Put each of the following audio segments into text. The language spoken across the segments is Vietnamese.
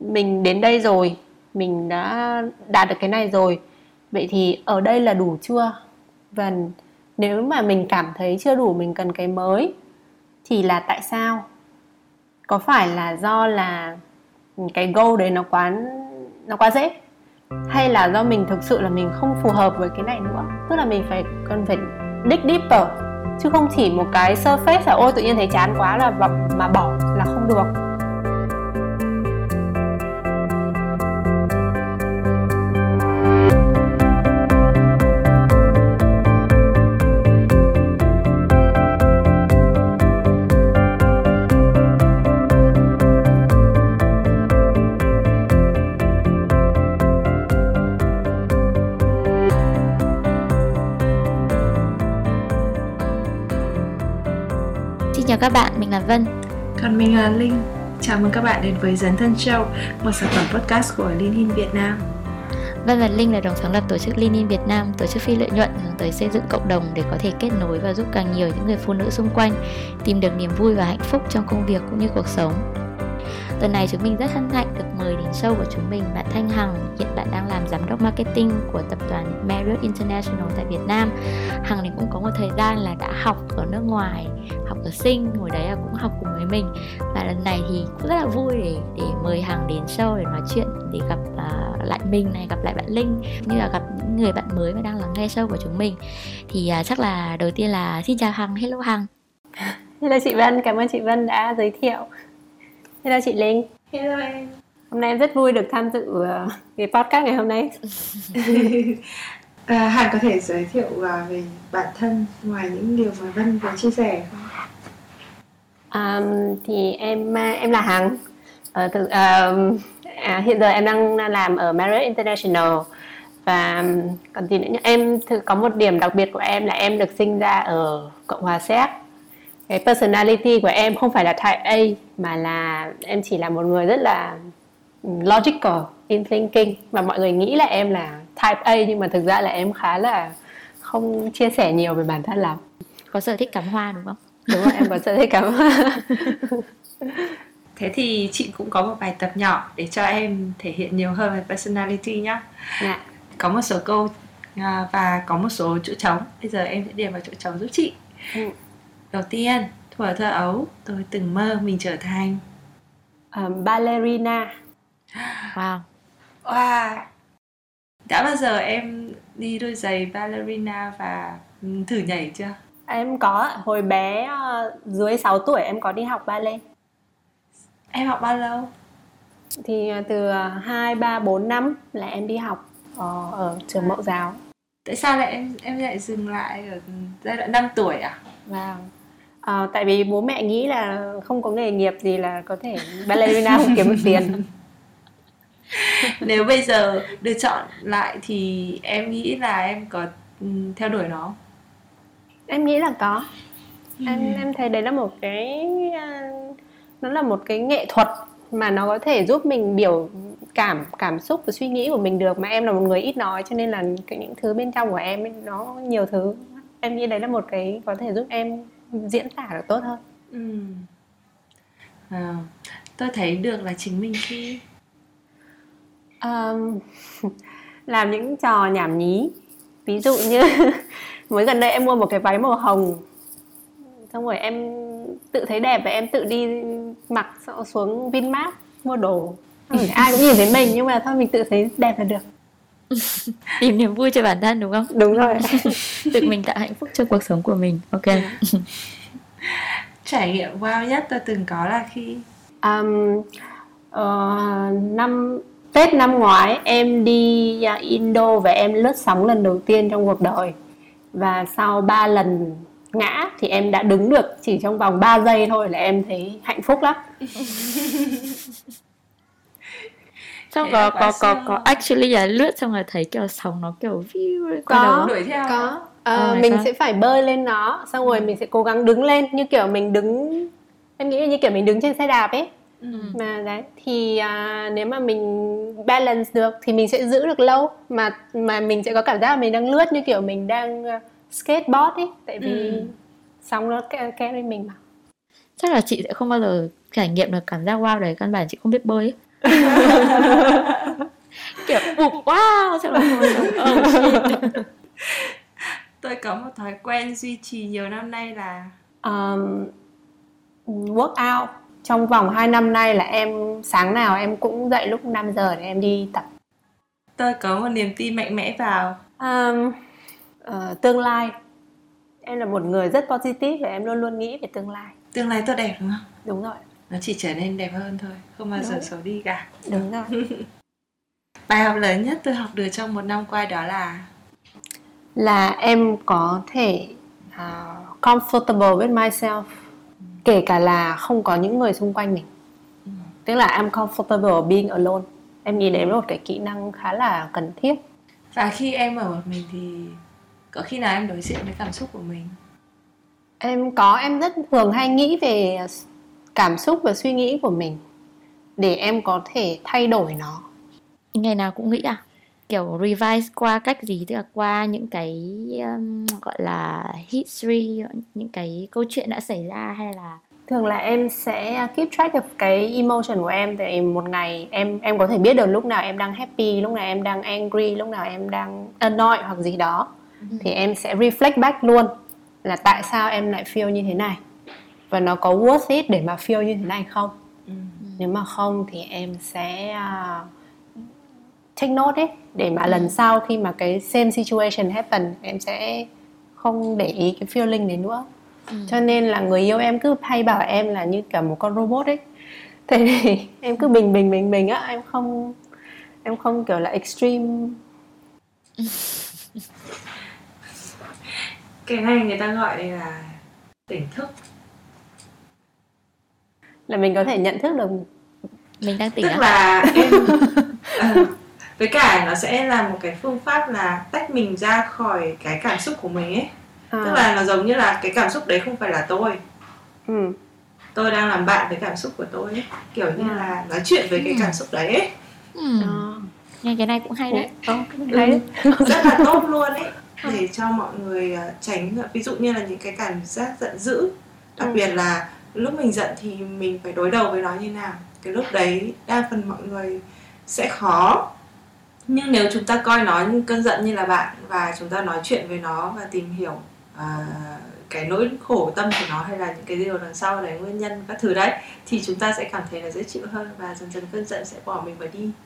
mình đến đây rồi, mình đã đạt được cái này rồi, vậy thì ở đây là đủ chưa? Và nếu mà mình cảm thấy chưa đủ, mình cần cái mới, thì là tại sao? Có phải là do là cái goal đấy nó quá dễ, hay là do mình thực sự là mình không phù hợp với cái này nữa? Tức là mình cần phải dig deeper, chứ không chỉ một cái surface là ôi tự nhiên thấy chán quá là mà bỏ là không được. Xin chào các bạn, mình là Vân. Còn mình là Linh. Chào mừng các bạn đến với Dấn Thân Show, một sản phẩm podcast của Lean In Việt Nam. Vân và Linh là đồng sáng lập tổ chức Lean In Việt Nam, tổ chức phi lợi nhuận hướng tới xây dựng cộng đồng để có thể kết nối và giúp càng nhiều những người phụ nữ xung quanh tìm được niềm vui và hạnh phúc trong công việc cũng như cuộc sống. Tuần này chúng mình rất hân hạnh được mời đến show của chúng mình bạn Thanh Hằng, hiện tại đang làm giám đốc marketing của tập đoàn Marriott International tại Việt Nam. Hằng thì cũng có một thời gian là đã học ở nước ngoài, học ở Sing, hồi đấy là cũng học cùng với mình. Và lần này thì cũng rất là vui để mời Hằng đến show để nói chuyện, để gặp lại mình này, gặp lại bạn Linh, như là gặp những người bạn mới mà đang lắng nghe show của chúng mình. Thì chắc là đầu tiên là xin chào Hằng, hello Hằng. Hello chị Vân, cảm ơn chị Vân đã giới thiệu. Hello chị Linh. Hello em. Hôm nay em rất vui được tham dự cái podcast ngày hôm nay. Hằng có thể giới thiệu về bản thân ngoài những điều mà Vân vừa chia sẻ không? Thì em là Hằng. Hiện giờ em đang làm ở Marriott International. Và còn gì nữa nhỉ? Em có một điểm đặc biệt của em là em được sinh ra ở Cộng hòa Séc. Cái personality của em không phải là type A, mà là em chỉ là một người rất là logical in thinking, mà mọi người nghĩ là em là type A, nhưng mà thực ra là em khá là không chia sẻ nhiều về bản thân lắm. Có sở thích cắm hoa đúng không? Đúng rồi, em có sở thích cắm hoa. Thế thì chị cũng có một bài tập nhỏ để cho em thể hiện nhiều hơn về personality nhá. Dạ. Có một số câu và có một số chỗ trống. Bây giờ em sẽ điền vào chỗ trống giúp chị. Đầu tiên, thuở thơ ấu, tôi từng mơ mình trở thành ballerina. Wow. Đã bao giờ em đi đôi giày ballerina và thử nhảy chưa? Em có, hồi bé dưới 6 tuổi em có đi học ballet. Em học bao lâu? Thì từ 2, 3, 4 năm là em đi học ở trường mẫu giáo. Tại sao lại em lại dừng lại ở giai đoạn 5 tuổi à? Wow. Tại vì bố mẹ nghĩ là không có nghề nghiệp gì là có thể ballerina không kiếm được tiền. Nếu bây giờ được chọn lại thì em nghĩ là em có theo đuổi nó? Em nghĩ là có. Em thấy đấy là một cái nó là một cái nghệ thuật mà nó có thể giúp mình biểu cảm xúc và suy nghĩ của mình được. Mà em là một người ít nói, cho nên là những thứ bên trong của em ấy, nó nhiều thứ. Em nghĩ đấy là một cái có thể giúp em diễn tả được tốt hơn. Tôi thấy được là chính mình khi làm những trò nhảm nhí. Ví dụ như mới gần đây em mua một cái váy màu hồng, xong rồi em tự thấy đẹp và em tự đi mặc xuống Vinmart mua đồ. Ai cũng nhìn thấy mình, nhưng mà thôi mình tự thấy đẹp là được. Tìm niềm vui cho bản thân đúng không? Đúng rồi. Tự mình tạo hạnh phúc cho cuộc sống của mình. Ok. Trải nghiệm wow nhất tôi từng có là khi Tết năm ngoái em đi Indo và em lướt sóng lần đầu tiên trong cuộc đời. Và sau 3 lần ngã thì em đã đứng được chỉ trong vòng 3 giây thôi là em thấy hạnh phúc lắm. Xong có actually là lướt xong rồi thấy kiểu sóng nó kiểu view có đuổi theo. Có. Mình sẽ phải bơi lên nó, xong rồi mình sẽ cố gắng đứng lên như kiểu mình đứng, em nghĩ là như kiểu mình đứng trên xe đạp ấy. Mà đấy thì nếu mà mình balance được thì mình sẽ giữ được lâu, mà mình sẽ có cảm giác là mình đang lướt như kiểu mình đang skateboard ấy, tại vì sóng nó kéo lên mình mà. Chắc là chị sẽ không bao giờ trải nghiệm được cảm giác wow đấy, căn bản chị không biết bơi ấy. Kiểu bụp wow, xong là Tôi có một thói quen duy trì nhiều năm nay là workout. Trong vòng 2 năm nay là em sáng nào em cũng dậy lúc 5 giờ để em đi tập. tôi có một niềm tin mạnh mẽ vào Tương lai. Em là một người rất positive và em luôn luôn nghĩ về tương lai. tương lai tốt đẹp đúng không? Đúng rồi. Nó chỉ trở nên đẹp hơn thôi, không bao giờ xấu đi cả. Đúng rồi. Bài học lớn nhất tôi học được trong một năm qua đó là em có thể comfortable with myself, kể cả là không có những người xung quanh mình. Tức là I'm comfortable being alone. Em nghĩ đấy là một cái kỹ năng khá là cần thiết. Và khi em ở một mình thì có khi nào em đối diện với cảm xúc của mình? Em rất thường hay nghĩ về cảm xúc và suy nghĩ của mình để em có thể thay đổi nó. Ngày nào cũng nghĩ à? Kiểu revise qua cách gì? Tức là qua những cái gọi là history, những cái câu chuyện đã xảy ra, hay là thường là em sẽ keep track of cái emotion của em. Tại một ngày em có thể biết được lúc nào em đang happy, lúc nào em đang angry, lúc nào em đang annoyed hoặc gì đó. Thì em sẽ reflect back luôn là tại sao em lại feel như thế này, và nó có worth it để mà feel như thế này không. Nếu mà không thì em sẽ take note ấy, để mà lần sau khi mà cái same situation happen em sẽ không để ý cái feeling đấy nữa. Cho nên là người yêu em cứ hay bảo em là như cả một con robot ấy. Thế thì em cứ bình á, em không kiểu là extreme. Cái này người ta gọi là tỉnh thức. Là mình có thể nhận thức được mình đang tỉnh. Tức là em với cả nó sẽ là một cái phương pháp là tách mình ra khỏi cái cảm xúc của mình ấy. Tức là nó giống như là cái cảm xúc đấy không phải là tôi. Tôi đang làm bạn với cảm xúc của tôi ấy. Kiểu như là nói chuyện với cái cảm xúc đấy ấy. Nghe cái này cũng hay đấy. Rất là tốt luôn ấy. Để cho mọi người tránh, ví dụ như là những cái cảm giác giận dữ. Đặc biệt là lúc mình giận thì mình phải đối đầu với nó như nào. Cái lúc đấy đa phần mọi người sẽ khó. Nhưng nếu chúng ta coi nó như cơn giận như là bạn, và chúng ta nói chuyện với nó và tìm hiểu cái nỗi khổ tâm của nó, hay là những cái điều đằng sau đấy, nguyên nhân các thứ đấy, thì chúng ta sẽ cảm thấy là dễ chịu hơn, và dần dần cơn giận sẽ bỏ mình và đi.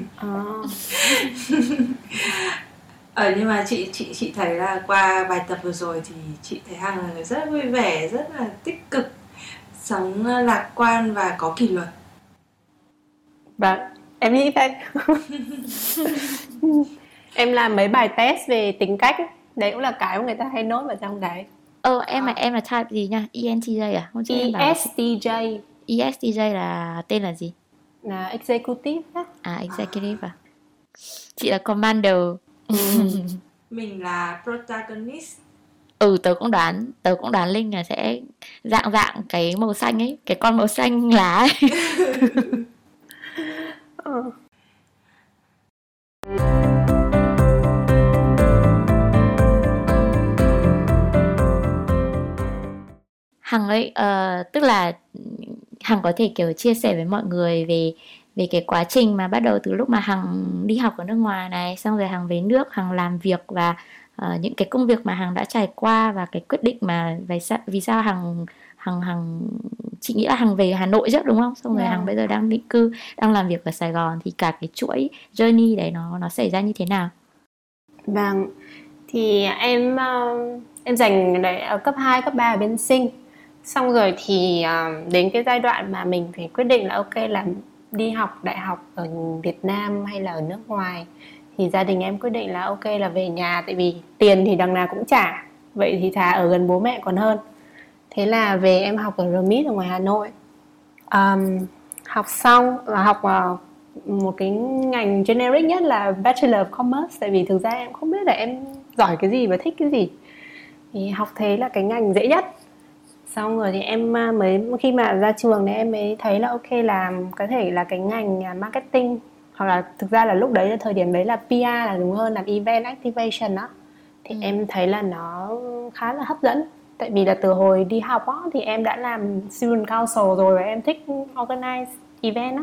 Nhưng mà chị thấy là qua bài tập vừa rồi thì chị thấy Hằng là người rất vui vẻ, rất là tích cực, sống lạc quan và có kỷ luật. Vâng, em nghĩ vậy. Em làm mấy bài test về tính cách, đấy cũng là cái mà người ta hay nốt vào trong đấy. Em là type gì nha? ENTJ à? Không, ESTJ. ESTJ là tên là gì? Là executive á. Executive à? Chị là commander. Mình là protagonist. Tớ cũng đoán Linh là sẽ dạng cái màu xanh ấy, cái con màu xanh lá ấy. Hằng ấy, tức là Hằng có thể kiểu chia sẻ với mọi người về cái quá trình mà bắt đầu từ lúc mà Hằng đi học ở nước ngoài này, xong rồi Hằng về nước, Hằng làm việc, và những cái công việc mà Hằng đã trải qua, và cái quyết định mà vì sao Hằng chị nghĩ là Hằng về Hà Nội chứ, đúng không? Xong rồi Hằng bây giờ đang định cư, đang làm việc ở Sài Gòn, thì cả cái chuỗi journey đấy nó xảy ra như thế nào? Vâng, thì em dành đấy ở cấp 2, cấp 3 ở bên Sinh. Xong rồi thì đến cái giai đoạn mà mình phải quyết định là ok là đi học đại học ở Việt Nam hay là ở nước ngoài, thì gia đình em quyết định là ok là về nhà, tại vì tiền thì đằng nào cũng trả, vậy thì thà ở gần bố mẹ còn hơn. Thế là về em học ở RMIT ở ngoài Hà Nội. Học xong và học một cái ngành generic nhất là Bachelor of Commerce, tại vì thực ra em không biết là em giỏi cái gì và thích cái gì, thì học thế là cái ngành dễ nhất. Xong rồi thì em mới khi mà ra trường thì em mới thấy là ok làm có thể là cái ngành marketing, hoặc là thực ra là lúc đấy là thời điểm đấy là PR là đúng hơn, làm event activation đó. Thì em thấy là nó khá là hấp dẫn, tại vì là từ hồi đi học đó, thì em đã làm student council rồi và em thích organize event đó.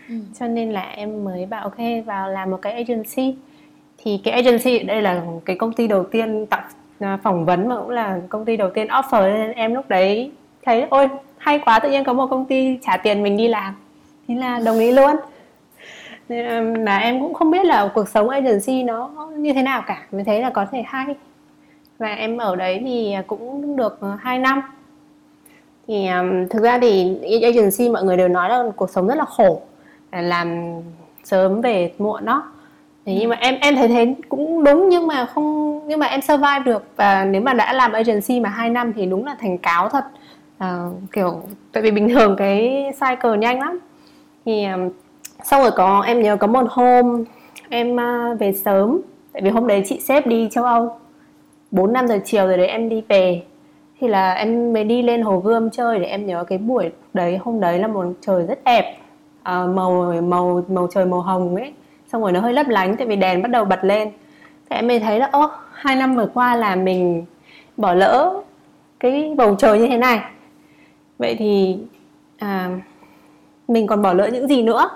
Cho nên là em mới bảo ok vào làm một cái agency. Thì cái agency ở đây là cái công ty đầu tiên phỏng vấn mà cũng là công ty đầu tiên offer, nên em lúc đấy thấy ôi hay quá, tự nhiên có một công ty trả tiền mình đi làm, thế là đồng ý luôn. Nên mà em cũng không biết là cuộc sống agency nó như thế nào cả, mới thấy là có thể hay. Và em ở đấy thì cũng được 2 năm. Thì thực ra thì agency mọi người đều nói là cuộc sống rất là khổ, làm sớm về muộn đó. Thế nhưng mà em thấy thế cũng đúng, nhưng mà em survive được. Và nếu mà đã làm agency mà 2 năm thì đúng là thành cáo thật. Kiểu tại vì bình thường cái cycle nhanh lắm. Thì xong rồi em nhớ có một hôm em về sớm, tại vì hôm đấy chị sếp đi châu Âu, 4-5 giờ chiều rồi đấy em đi về. Thì là em mới đi lên Hồ Gươm chơi. Để em nhớ cái buổi đấy, hôm đấy là một trời rất đẹp, màu trời màu hồng ấy, xong rồi nó hơi lấp lánh tại vì đèn bắt đầu bật lên. Thế em mới thấy là 2 năm vừa qua là mình bỏ lỡ cái bầu trời như thế này. Vậy thì mình còn bỏ lỡ những gì nữa.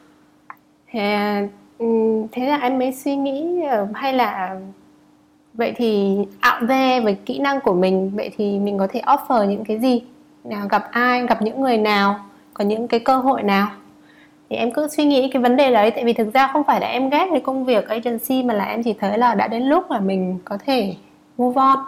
Thế là em mới suy nghĩ hay là vậy thì out there với kỹ năng của mình, vậy thì mình có thể offer những cái gì, gặp ai, gặp những người nào, có những cái cơ hội nào. Thì em cứ suy nghĩ cái vấn đề đấy. Tại vì thực ra không phải là em ghét cái công việc agency, mà là em chỉ thấy là đã đến lúc là mình có thể move on.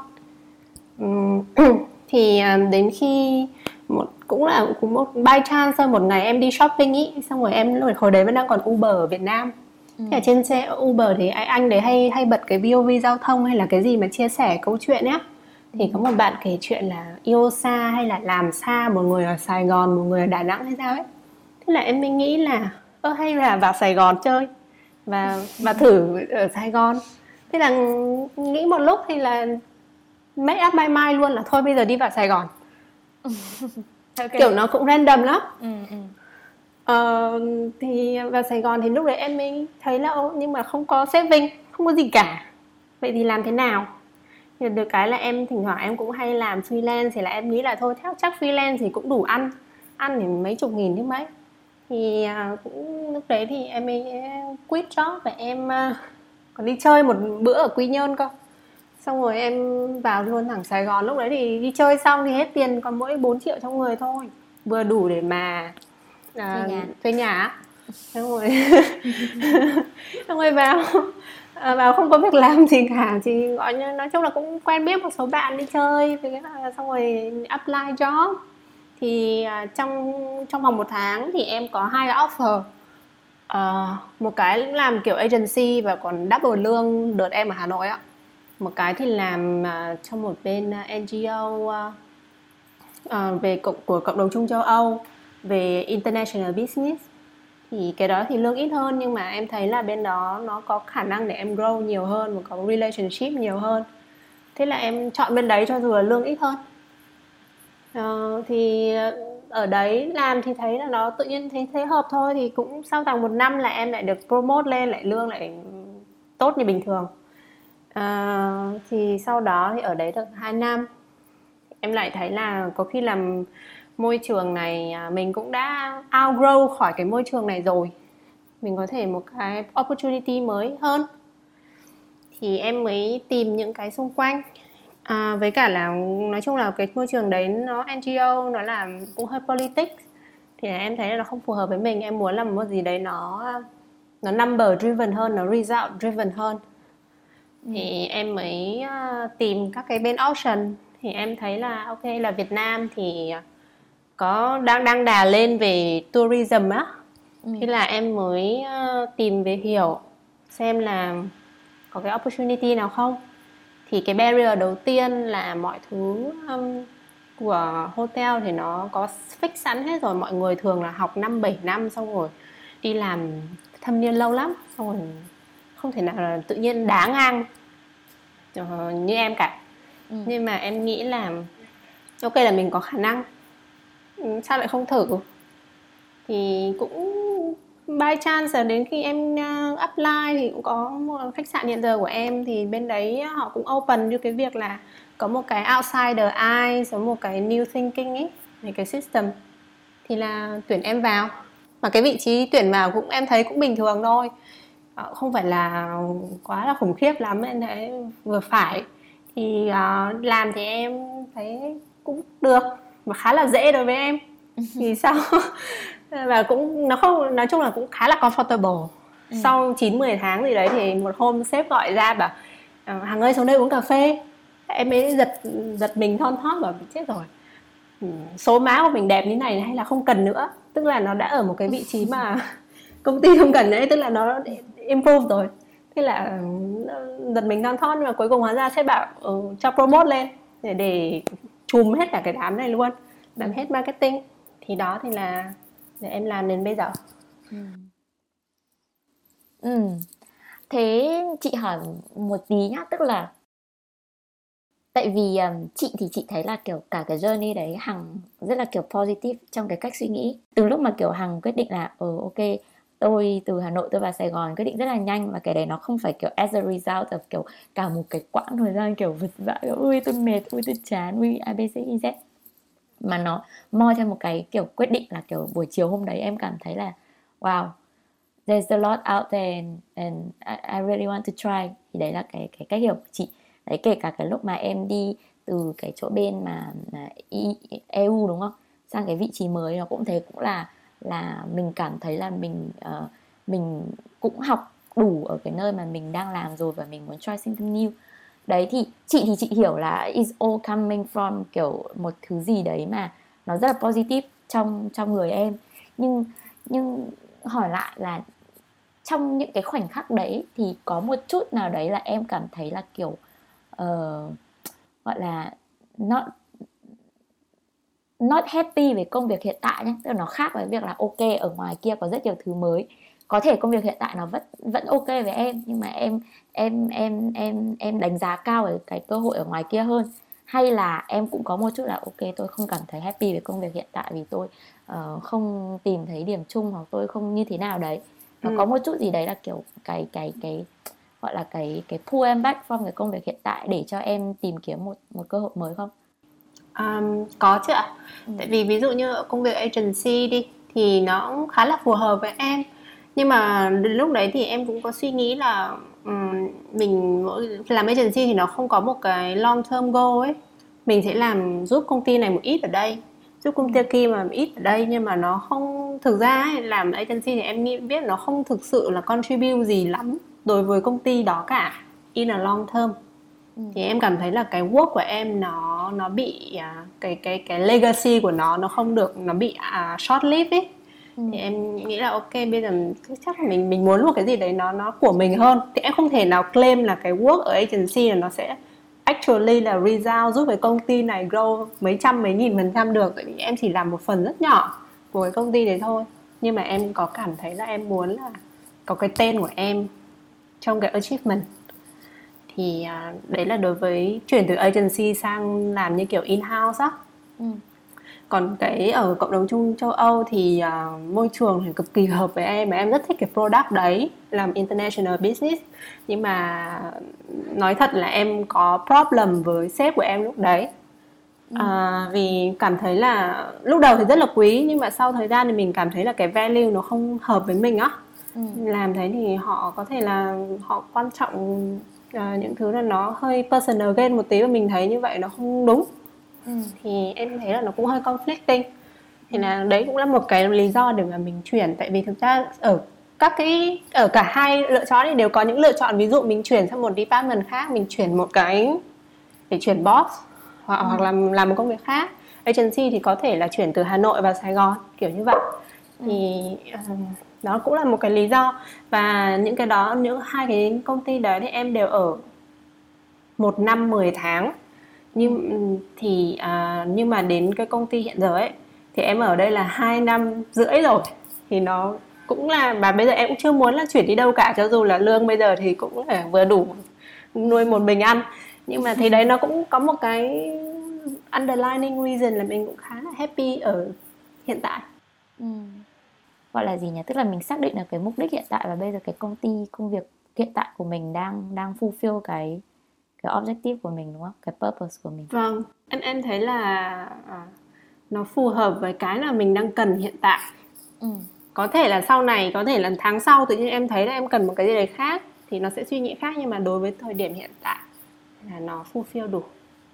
Thì đến khi cũng một by chance thôi, một ngày em đi shopping ý, xong rồi em hồi đấy vẫn đang còn Uber ở Việt Nam. Ở trên xe Uber thì anh đấy hay bật cái POV giao thông hay là cái gì mà chia sẻ câu chuyện nhá. Thì có một bạn kể chuyện là yêu xa hay là làm xa, một người ở Sài Gòn, một người ở Đà Nẵng hay sao ấy. Thế là em mới nghĩ là hay là vào Sài Gòn chơi và thử ở Sài Gòn. Thế là nghĩ một lúc thì là make up my mind luôn là thôi bây giờ đi vào Sài Gòn. Okay. Kiểu nó cũng random lắm. Thì vào Sài Gòn thì lúc đấy em mới thấy là nhưng mà không có saving, không có gì cả. Vậy thì làm thế nào? Thì được cái là em thỉnh thoảng em cũng hay làm freelance. Thì là em nghĩ là thôi chắc freelance thì cũng đủ ăn thì mấy chục nghìn chứ mấy. Thì cũng lúc đấy thì em mới quit job và em còn đi chơi một bữa ở Quy Nhơn cơ. Xong rồi em vào luôn thẳng Sài Gòn. Lúc đấy thì đi chơi xong thì hết tiền còn mỗi 4 triệu trong người thôi, vừa đủ để mà thuê nhà. Xong rồi vào không có việc làm gì cả, chỉ gọi như nói chung là cũng quen biết một số bạn đi chơi, xong rồi apply job. Thì trong vòng 1 tháng thì em có 2 offer. Một cái làm kiểu agency và còn double lương đợt em ở Hà Nội á. Một cái thì làm trong một bên NGO của cộng đồng Trung châu Âu về international business. Thì cái đó thì lương ít hơn, nhưng mà em thấy là bên đó nó có khả năng để em grow nhiều hơn và có relationship nhiều hơn. Thế là em chọn bên đấy cho dù là lương ít hơn. Thì ở đấy làm thì thấy là nó tự nhiên thấy hợp thôi. Thì cũng sau khoảng 1 năm là em lại được promote lên, lại lương lại tốt như bình thường. Thì sau đó thì ở đấy được 2 năm em lại thấy là có khi làm môi trường này mình cũng đã outgrow khỏi cái môi trường này rồi, mình có thể một cái opportunity mới hơn. Thì em mới tìm những cái xung quanh. Với cả là nói chung là cái môi trường đấy nó NGO, nó làm cũng hơi politics. Thì em thấy là nó không phù hợp với mình. Em muốn làm một gì đấy nó number driven hơn, nó result driven hơn. Thì em mới tìm các cái bên option. Thì em thấy là ok là Việt Nam thì có đang đà lên về tourism á. Thế là em mới tìm về hiểu xem là có cái opportunity nào không. Thì cái barrier đầu tiên là mọi thứ của hotel thì nó có fix sẵn hết rồi. Mọi người thường là học 5-7 năm xong rồi đi làm thâm niên lâu lắm, xong rồi không thể nào là tự nhiên đá ngang như em cả. Nhưng mà em nghĩ là ok là mình có khả năng, sao lại không thử. Thì cũng by chance là đến khi em apply thì cũng có một khách sạn hiện giờ của em, thì bên đấy họ cũng open như cái việc là có một cái outsider eyes, có một cái new thinking ấy về cái system, thì là tuyển em vào. Mà cái vị trí tuyển vào cũng em thấy cũng bình thường thôi, không phải là quá là khủng khiếp lắm, em thấy vừa phải. Thì làm thì em thấy cũng được và khá là dễ đối với em. Thì sau và cũng nó không, nói chung là cũng khá là comfortable. Sau 9-10 tháng gì đấy thì một hôm sếp gọi ra bảo Hằng ơi xuống đây uống cà phê. Em ấy giật mình thon thót bảo chết rồi, số má của mình đẹp như này hay là không cần nữa. Tức là nó đã ở một cái vị trí mà công ty không cần đấy, tức là nó improve rồi. Thế là giật mình thon thót, nhưng mà cuối cùng hóa ra sếp bảo cho promote lên để chùm hết cả cái đám này luôn, làm hết marketing. Thì đó thì là để em làm đến bây giờ. Thế chị hỏi một tí nhá, tức là tại vì chị thì chị thấy là kiểu cả cái journey đấy Hằng rất là kiểu positive trong cái cách suy nghĩ. Từ lúc mà kiểu Hằng quyết định là ok, tôi từ Hà Nội tôi vào Sài Gòn quyết định rất là nhanh, và cái đấy nó không phải kiểu as a result of kiểu cả một cái quãng thời gian kiểu vật vã, ui tôi mệt, ui tôi chán, ui ABCZ, mà nó moi theo một cái kiểu quyết định là kiểu buổi chiều hôm đấy em cảm thấy là wow, there's a lot out there and I really want to try. Thì đấy là cái cách hiểu của chị. Đấy, kể cả cái lúc mà em đi từ cái chỗ bên mà EU đúng không, sang cái vị trí mới, nó cũng thế, cũng là mình cảm thấy là mình cũng học đủ ở cái nơi mà mình đang làm rồi và mình muốn try something new. Đấy thì chị hiểu là it's all coming from kiểu một thứ gì đấy mà nó rất là positive trong người em. Nhưng hỏi lại là trong những cái khoảnh khắc đấy thì có một chút nào đấy là em cảm thấy là kiểu gọi là not happy về công việc hiện tại nhé. Tức là nó khác với việc là ok, ở ngoài kia có rất nhiều thứ mới, có thể công việc hiện tại nó vẫn ok với em, nhưng mà em đánh giá cao ở cái cơ hội ở ngoài kia hơn. Hay là em cũng có một chút là ok, tôi không cảm thấy happy với công việc hiện tại vì tôi không tìm thấy điểm chung, hoặc tôi không như thế nào đấy. Nó có một chút gì đấy là kiểu cái gọi là cái pull em back from cái công việc hiện tại để cho em tìm kiếm một cơ hội mới không? Có chứ ạ. Tại vì ví dụ như ở công việc agency đi thì nó cũng khá là phù hợp với em. Nhưng mà lúc đấy thì em cũng có suy nghĩ là mình làm agency thì nó không có một cái long term goal ấy. Mình sẽ làm giúp công ty này một ít ở đây, giúp công ty kia mà một ít ở đây, nhưng mà nó không, thực ra ấy, làm agency thì em nghĩ biết nó không thực sự là contribute gì lắm đối với công ty đó cả in a long term. Thì em cảm thấy là cái work của em nó bị cái legacy của nó không được, nó bị short lived ấy. Thì em nghĩ là ok, bây giờ chắc là mình muốn một cái gì đấy nó của mình hơn. Thì em không thể nào claim là cái work ở agency là nó sẽ actually là result giúp cái công ty này grow mấy trăm mấy nghìn % được. Tại vì em chỉ làm một phần rất nhỏ của cái công ty đấy thôi. Nhưng mà em có cảm thấy là em muốn là có cái tên của em trong cái achievement. Thì đấy là đối với chuyển từ agency sang làm như kiểu in-house á. Còn cái ở cộng đồng chung châu Âu thì môi trường thì cực kỳ hợp với em, và em rất thích cái product đấy, làm international business. Nhưng mà nói thật là em có problem với sếp của em lúc đấy. Vì cảm thấy là lúc đầu thì rất là quý, nhưng mà sau thời gian thì mình cảm thấy là cái value nó không hợp với mình á. Làm thế thì họ có thể là họ quan trọng những thứ là nó hơi personal gain một tí, và mình thấy như vậy nó không đúng. Thì em thấy là nó cũng hơi conflicting. Thì là đấy cũng là một cái lý do để mà mình chuyển. Tại vì thực ra ở cả hai lựa chọn thì đều có những lựa chọn. Ví dụ mình chuyển sang một department khác, mình chuyển một cái để chuyển boss, hoặc làm một công việc khác. Agency thì có thể là chuyển từ Hà Nội vào Sài Gòn, kiểu như vậy. Thì đó cũng là một cái lý do. Và những cái đó, những hai cái công ty đấy thì em đều ở 1 năm 10 tháng. Nhưng mà đến cái công ty hiện giờ ấy thì em ở đây là 2 năm rưỡi rồi. Thì nó cũng là, và bây giờ em cũng chưa muốn là chuyển đi đâu cả, cho dù là lương bây giờ thì cũng là vừa đủ nuôi một mình ăn. Nhưng mà thì đấy, nó cũng có một cái underlining reason là mình cũng khá là happy ở hiện tại. Gọi là gì nhỉ? Tức là mình xác định được cái mục đích hiện tại, và bây giờ cái công việc hiện tại của mình đang fulfill cái objective của mình, đúng không? Cái purpose của mình. Vâng, em thấy là nó phù hợp với cái là mình đang cần hiện tại. Có thể là sau này, có thể là tháng sau tự nhiên em thấy là em cần một cái gì đấy khác thì nó sẽ suy nghĩ khác, nhưng mà đối với thời điểm hiện tại là nó fulfill đủ.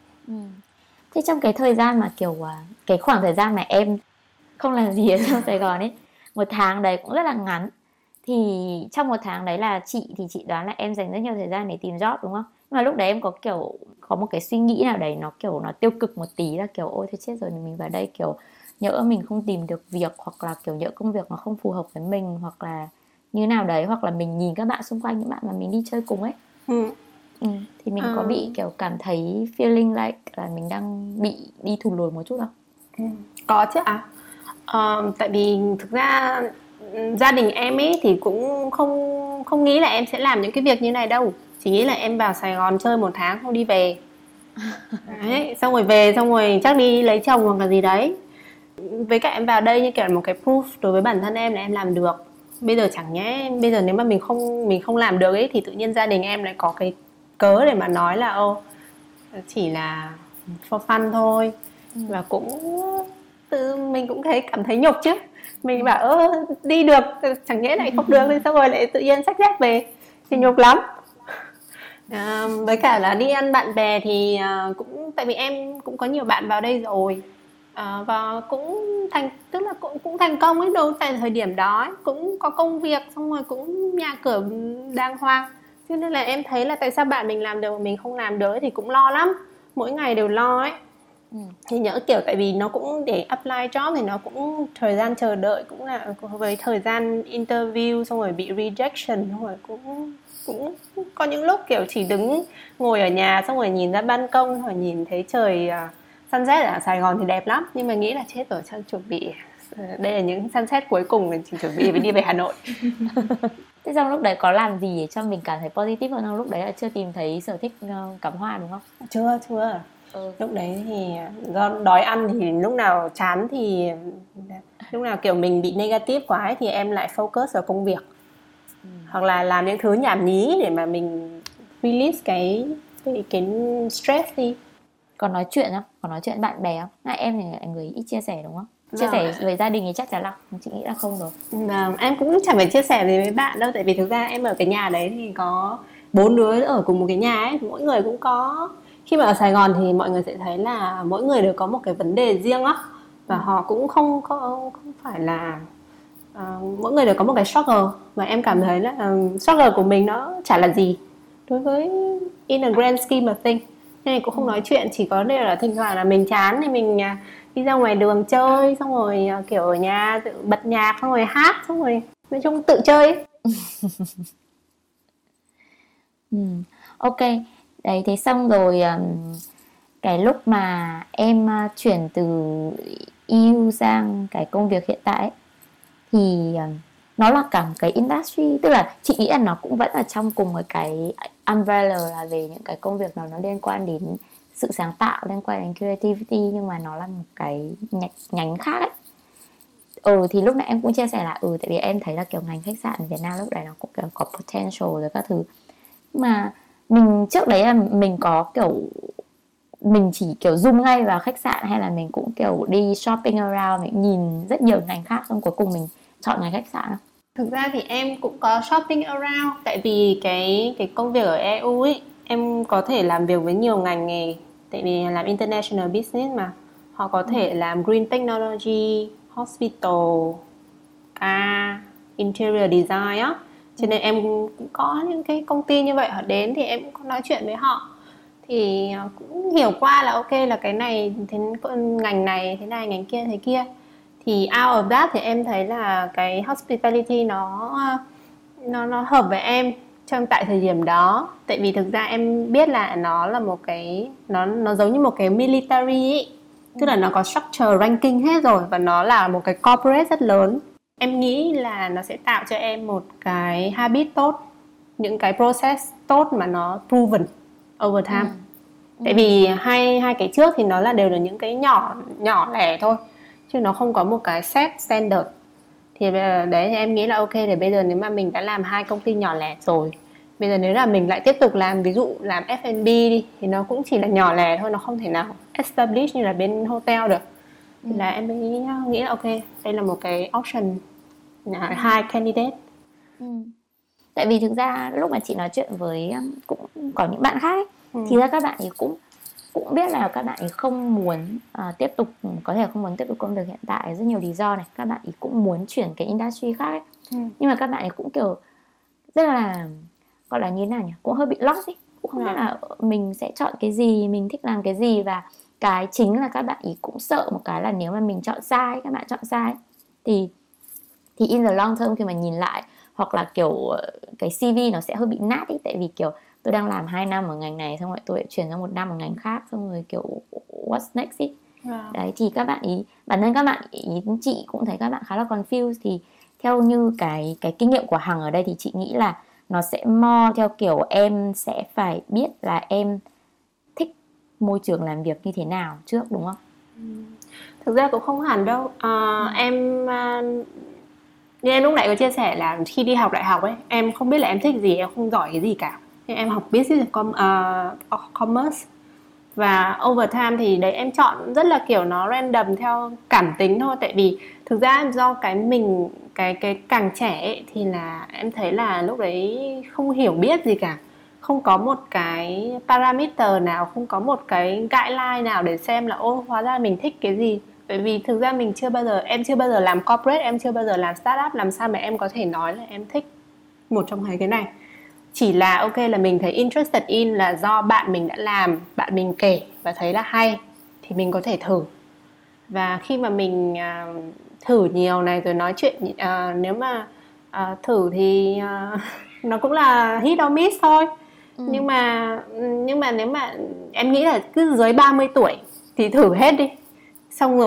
Thế trong cái thời gian mà kiểu cái khoảng thời gian mà em không làm gì ở trong Sài Gòn ấy, một tháng đấy cũng rất là ngắn, thì trong một tháng đấy là chị đoán là em dành rất nhiều thời gian để tìm job đúng không? Nhưng mà lúc đấy em có kiểu có một cái suy nghĩ nào đấy nó kiểu nó tiêu cực một tí là kiểu ôi thế chết rồi, mình vào đây kiểu nhỡ mình không tìm được việc, hoặc là kiểu nhỡ công việc nó không phù hợp với mình, hoặc là như nào đấy, hoặc là mình nhìn các bạn xung quanh, những bạn mà mình đi chơi cùng ấy, thì mình có bị kiểu cảm thấy feeling like là mình đang bị đi thụt lùi một chút không? Có chứ ạ. Tại vì thực ra gia đình em ấy thì cũng không nghĩ là em sẽ làm những cái việc như này đâu. Chỉ nghĩ là em vào Sài Gòn chơi một tháng không đi về. Đấy, xong rồi về, xong rồi chắc đi lấy chồng hoặc là gì đấy. Với cả em vào đây như kiểu là một cái proof đối với bản thân em là em làm được. Bây giờ chẳng nhẽ bây giờ nếu mà mình không làm được ấy thì tự nhiên gia đình em lại có cái cớ để mà nói là chỉ là for fun thôi. Và cũng tự mình cũng cảm thấy nhục chứ. Mình bảo đi được chẳng nhẽ lại không được, thì xong rồi lại tự nhiên xách dép về thì nhục lắm. Với cả là đi ăn bạn bè thì cũng tại vì em cũng có nhiều bạn vào đây rồi, và cũng tức là cũng thành công ấy, đâu tại thời điểm đó ấy, cũng có công việc, xong rồi cũng nhà cửa đàng hoàng, cho nên là em thấy là tại sao bạn mình làm được mà mình không làm được ấy, thì cũng lo lắm, mỗi ngày đều lo ấy. Thì nhỡ kiểu tại vì nó cũng để apply job thì nó cũng thời gian chờ đợi cũng là với thời gian interview, xong rồi bị rejection, xong rồi cũng có những lúc kiểu chỉ đứng ngồi ở nhà xong rồi nhìn ra ban công rồi nhìn thấy trời sunset ở Sài Gòn thì đẹp lắm, nhưng mà nghĩ là chết rồi, chắc chuẩn bị đây là những sunset cuối cùng, mình chỉ chuẩn bị đi về Hà Nội. Thế trong lúc đấy có làm gì để cho mình cảm thấy positive hơn không? Lúc đấy là chưa tìm thấy sở thích cắm hoa đúng không? Chưa. Lúc đấy thì do đói ăn thì lúc nào chán thì lúc nào kiểu mình bị negative quá ấy, thì em lại focus vào công việc, hoặc là làm những thứ nhảm nhí để mà mình release cái stress đi. Còn nói chuyện không? Còn nói chuyện bạn bè không? Em thì là người ít chia sẻ đúng không? Chia sẻ với gia đình thì chắc chắn là chị nghĩ là không rồi. Em cũng chẳng phải chia sẻ gì với bạn đâu, tại vì thực ra em ở cái nhà đấy thì có 4 đứa ở cùng một cái nhà ấy, mỗi người cũng có. Khi mà ở Sài Gòn thì mọi người sẽ thấy là mỗi người đều có một cái vấn đề riêng á, và họ cũng không phải là mỗi người đều có một cái struggle, và em cảm thấy là struggle của mình nó chả là gì đối với in a grand scheme of things, nên cũng không nói chuyện, chỉ có điều là thỉnh thoảng là mình chán thì mình đi ra ngoài đường chơi, xong rồi kiểu ở nhà tự bật nhạc, xong rồi hát, xong rồi nói chung tự chơi ấy. Ok, đấy, thế xong rồi cái lúc mà em chuyển từ EU sang cái công việc hiện tại ấy, thì nó là cả một cái industry, tức là chị nghĩ là nó cũng vẫn là trong cùng một cái umbrella là về những cái công việc nó liên quan đến sự sáng tạo, liên quan đến creativity, nhưng mà nó là một cái nhánh khác ấy. Thì lúc nãy em cũng chia sẻ là tại vì em thấy là kiểu ngành khách sạn ở Việt Nam lúc đấy nó cũng kiểu có potential rồi các thứ, nhưng mà mình trước đấy là mình có kiểu mình chỉ kiểu zoom ngay vào khách sạn, hay là mình cũng kiểu đi shopping around, mình nhìn rất nhiều ngành khác, xong cuối cùng mình chọn ngành khách sạn không? Thực ra thì em cũng có shopping around, tại vì cái công việc ở EU ấy, em có thể làm việc với nhiều ngành nghề, tại vì làm international business mà. Họ có thể làm green technology, hospital, car, interior design á. Cho nên em cũng có những cái công ty như vậy, họ đến thì em cũng có nói chuyện với họ, thì cũng hiểu qua là ok là cái này thế, ngành này thế này, ngành kia thế kia. Thì out of that thì em thấy là cái hospitality nó hợp với em trong tại thời điểm đó, tại vì thực ra em biết là nó là một cái nó giống như một cái military ấy. Tức là nó có structure ranking hết rồi, và nó là một cái corporate rất lớn. Em nghĩ là nó sẽ tạo cho em một cái habit tốt, những cái process tốt mà nó proven over time. Tại vì hai cái trước thì nó đều là những cái nhỏ lẻ thôi, chứ nó không có một cái set standard. Thì đấy thì em nghĩ là ok, để bây giờ nếu mà mình đã làm 2 công ty nhỏ lẻ rồi, bây giờ nếu là mình lại tiếp tục làm, ví dụ làm F&B đi, thì nó cũng chỉ là nhỏ lẻ thôi, nó không thể nào establish như là bên hotel được. Thì là em nghĩ là ok, đây là một cái option hai candidate. Tại vì thực ra lúc mà chị nói chuyện với cũng có những bạn khác ấy, thì ra các bạn ấy cũng biết là các bạn ấy không muốn tiếp tục, có thể không muốn tiếp tục công việc hiện tại, rất nhiều lý do này. Các bạn ấy cũng muốn chuyển cái industry khác ấy. Nhưng mà các bạn ấy cũng kiểu rất là, gọi là như thế nào nhỉ, cũng hơi bị lost ấy, cũng không biết là mình sẽ chọn cái gì, mình thích làm cái gì. Và cái chính là các bạn ấy cũng sợ một cái là nếu mà mình chọn sai, các bạn chọn sai thì in the long term khi mà nhìn lại, hoặc là kiểu cái CV nó sẽ hơi bị nát ý. Tại vì kiểu tôi đang làm 2 năm ở ngành này, xong rồi tôi lại chuyển sang 1 năm ở ngành khác, xong rồi kiểu what's next ý. Đấy thì các bạn ý, bản thân các bạn ý, chị cũng thấy các bạn khá là confused. Thì theo như cái kinh nghiệm của Hằng ở đây thì chị nghĩ là nó sẽ more theo kiểu em sẽ phải biết là em thích môi trường làm việc như thế nào trước, đúng không? Thực ra cũng không hẳn đâu. Em như em lúc nãy có chia sẻ là khi đi học đại học ấy, em không biết là em thích gì, em không giỏi cái gì cả. Em học business commerce, và over time thì đấy em chọn rất là kiểu nó random theo cảm tính thôi. Tại vì thực ra do cái càng trẻ ấy, thì là em thấy là lúc đấy không hiểu biết gì cả, không có một cái parameter nào, không có một cái guideline nào để xem là hóa ra mình thích cái gì. Bởi vì thực ra em chưa bao giờ làm corporate, em chưa bao giờ làm startup, làm sao mà em có thể nói là em thích một trong hai cái này. Chỉ là ok là mình thấy interested in là do bạn mình đã làm, bạn mình kể và thấy là hay thì mình có thể thử. Và khi mà mình thử nhiều này rồi nói chuyện, nếu mà thử thì nó cũng là hit or miss thôi. Nhưng mà nếu mà em nghĩ là cứ dưới 30 tuổi thì thử hết đi. Xong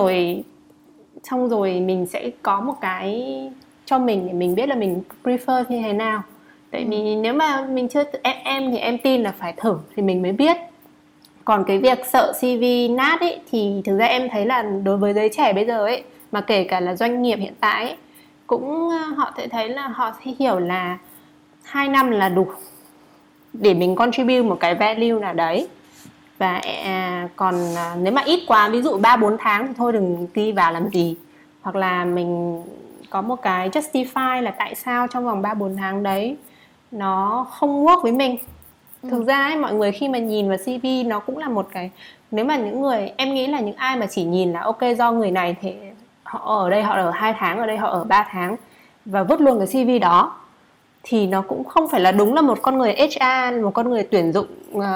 rồi mình sẽ có một cái cho mình để mình biết là mình prefer như thế nào. Tại vì nếu mà mình chưa, em thì em tin là phải thử thì mình mới biết. Còn cái việc sợ CV nát ấy thì thực ra em thấy là đối với giới trẻ bây giờ ấy, mà kể cả là doanh nghiệp hiện tại ấy, cũng họ sẽ thấy là họ sẽ hiểu là 2 năm là đủ để mình contribute một cái value nào đấy. Và còn nếu mà ít quá, ví dụ 3-4 tháng thì thôi đừng ghi vào làm gì. Hoặc là mình có một cái justify là tại sao trong vòng 3-4 tháng đấy nó không work với mình. Thực ra ấy, mọi người khi mà nhìn vào CV nó cũng là một cái, nếu mà những người, em nghĩ là những ai mà chỉ nhìn là ok do người này thì họ ở đây họ ở 2 tháng, ở đây họ ở 3 tháng và vứt luôn cái CV đó, thì nó cũng không phải là đúng là một con người HR, một con người tuyển dụng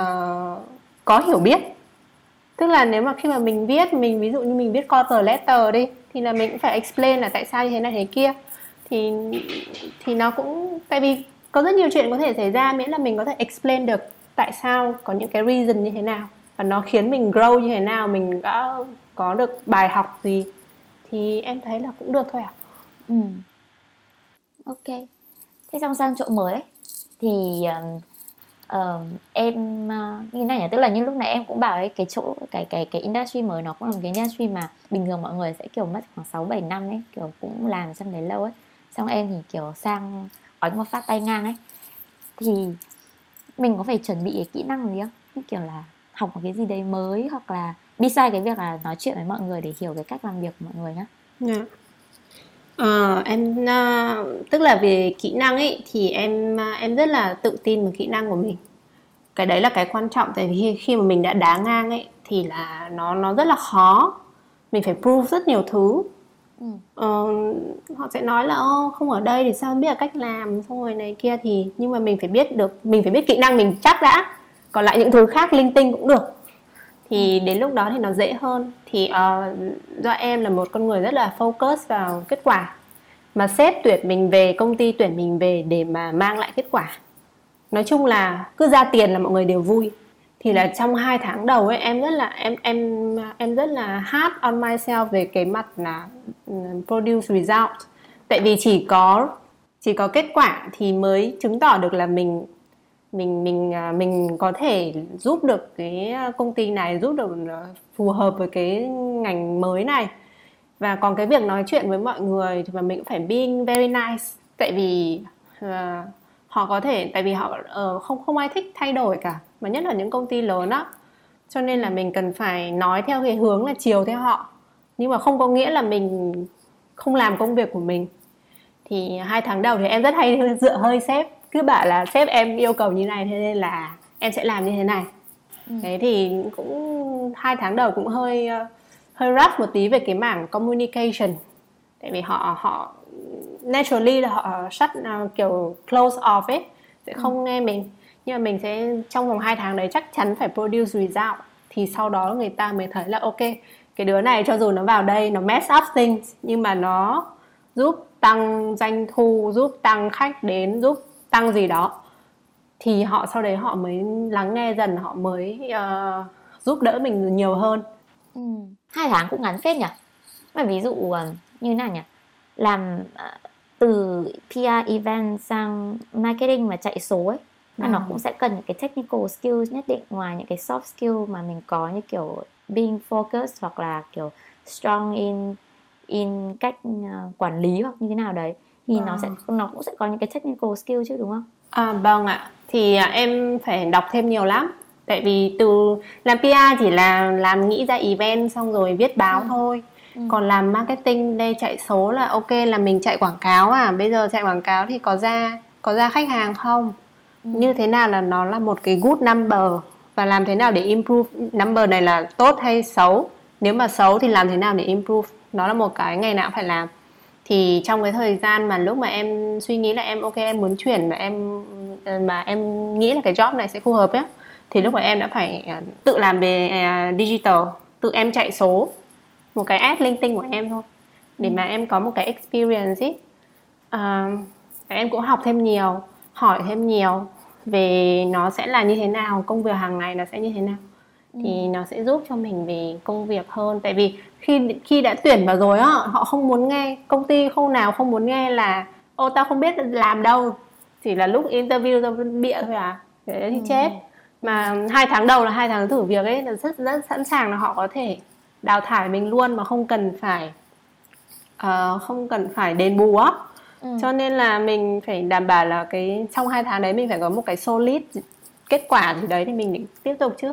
có hiểu biết. Tức là nếu mà khi mà mình viết, ví dụ như mình viết cover letter đi, thì là mình cũng phải explain là tại sao như thế này thế kia. Thì nó cũng, tại vì có rất nhiều chuyện có thể xảy ra, miễn là mình có thể explain được tại sao, có những cái reason như thế nào và nó khiến mình grow như thế nào, mình đã có được bài học gì, thì em thấy là cũng được thôi ạ. Ok. Thế xong sang chỗ mới ấy, thì em như này nhỉ, tức là như lúc nãy em cũng bảo ấy, cái chỗ cái industry mới nó cũng là một cái industry mà bình thường mọi người sẽ kiểu mất khoảng 6-7 năm ấy, kiểu cũng làm trong đấy lâu ấy. Xong em thì kiểu sang oánh một phát tay ngang ấy, thì mình có phải chuẩn bị cái kỹ năng gì không? Như kiểu là học một cái gì đấy mới, hoặc là besides cái việc là nói chuyện với mọi người để hiểu cái cách làm việc của mọi người nhá. Em tức là về kỹ năng ấy thì em rất là tự tin vào kỹ năng của mình. Cái đấy là cái quan trọng, tại vì khi mà mình đã đá ngang ấy thì là nó rất là khó. Mình phải prove rất nhiều thứ. Họ sẽ nói là không ở đây thì sao biết là cách làm, xong rồi này kia, thì nhưng mà mình phải biết kỹ năng mình chắc đã, còn lại những thứ khác linh tinh cũng được. Thì đến lúc đó thì nó dễ hơn. Thì do em là một con người rất là focus vào kết quả, mà sếp tuyển mình về, công ty tuyển mình về để mà mang lại kết quả. Nói chung là cứ ra tiền là mọi người đều vui. Thì là trong 2 tháng đầu ấy em rất là hard on myself về cái mặt là produce result. Tại vì chỉ có kết quả thì mới chứng tỏ được là mình có thể giúp được cái công ty này, giúp được phù hợp với cái ngành mới này. Và còn cái việc nói chuyện với mọi người thì mình cũng phải being very nice. Tại vì họ có thể, tại vì họ không ai thích thay đổi cả, mà nhất là những công ty lớn á. Cho nên là mình cần phải nói theo cái hướng là chiều theo họ, nhưng mà không có nghĩa là mình không làm công việc của mình. Thì 2 tháng đầu thì em rất hay dựa hơi sếp, cứ bảo là sếp em yêu cầu như này thế nên là em sẽ làm như thế này. Thế thì cũng 2 tháng đầu cũng hơi rough một tí về cái mảng communication. Tại vì họ naturally là họ shut kiểu close off ấy, sẽ không nghe mình. Nhưng mà mình sẽ trong vòng 2 tháng đấy chắc chắn phải produce result. Thì sau đó người ta mới thấy là ok, cái đứa này cho dù nó vào đây nó mess up things nhưng mà nó giúp tăng doanh thu, giúp tăng khách đến, giúp tăng gì đó, thì họ sau đấy họ mới lắng nghe dần, họ mới giúp đỡ mình nhiều hơn. 2 tháng cũng ngắn phết nhỉ. Mà ví dụ như nào nhỉ, làm từ PR event sang marketing mà chạy số ấy, mà nó cũng sẽ cần những cái technical skills nhất định, ngoài những cái soft skill mà mình có như kiểu being focused hoặc là kiểu strong in cách quản lý hoặc như thế nào đấy, thì nó cũng sẽ có những cái technical skill chứ, đúng không? Vâng ạ. Thì em phải đọc thêm nhiều lắm. Tại vì từ làm PR chỉ là làm nghĩ ra event xong rồi viết báo thôi. Còn làm marketing đây, chạy số là ok, là mình chạy quảng cáo bây giờ chạy quảng cáo thì có ra khách hàng không? Như thế nào là nó là một cái good number, và làm thế nào để improve number này là tốt hay xấu? Nếu mà xấu thì làm thế nào để improve? Nó là một cái ngày nào phải làm. Thì trong cái thời gian mà lúc mà em suy nghĩ là em muốn chuyển mà em nghĩ là cái job này sẽ phù hợp ấy, thì lúc mà em đã phải tự làm về digital, tự em chạy số, một cái ad LinkedIn của em thôi, để mà em có một cái experience ấy. Em cũng học thêm nhiều, hỏi thêm nhiều về nó sẽ là như thế nào, công việc hàng ngày nó sẽ như thế nào, thì nó sẽ giúp cho mình về công việc hơn. Tại vì khi đã tuyển vào rồi họ không muốn nghe, công ty không nào không muốn nghe là ô tao không biết làm đâu, chỉ là lúc interview tao bịa thôi thế thì chết. Mà 2 tháng đầu là 2 tháng thử việc ấy, là rất sẵn sàng là họ có thể đào thải mình luôn mà không cần phải đền bù á. Cho nên là mình phải đảm bảo là trong 2 tháng đấy mình phải có một cái solid kết quả gì đấy thì mình tiếp tục chứ.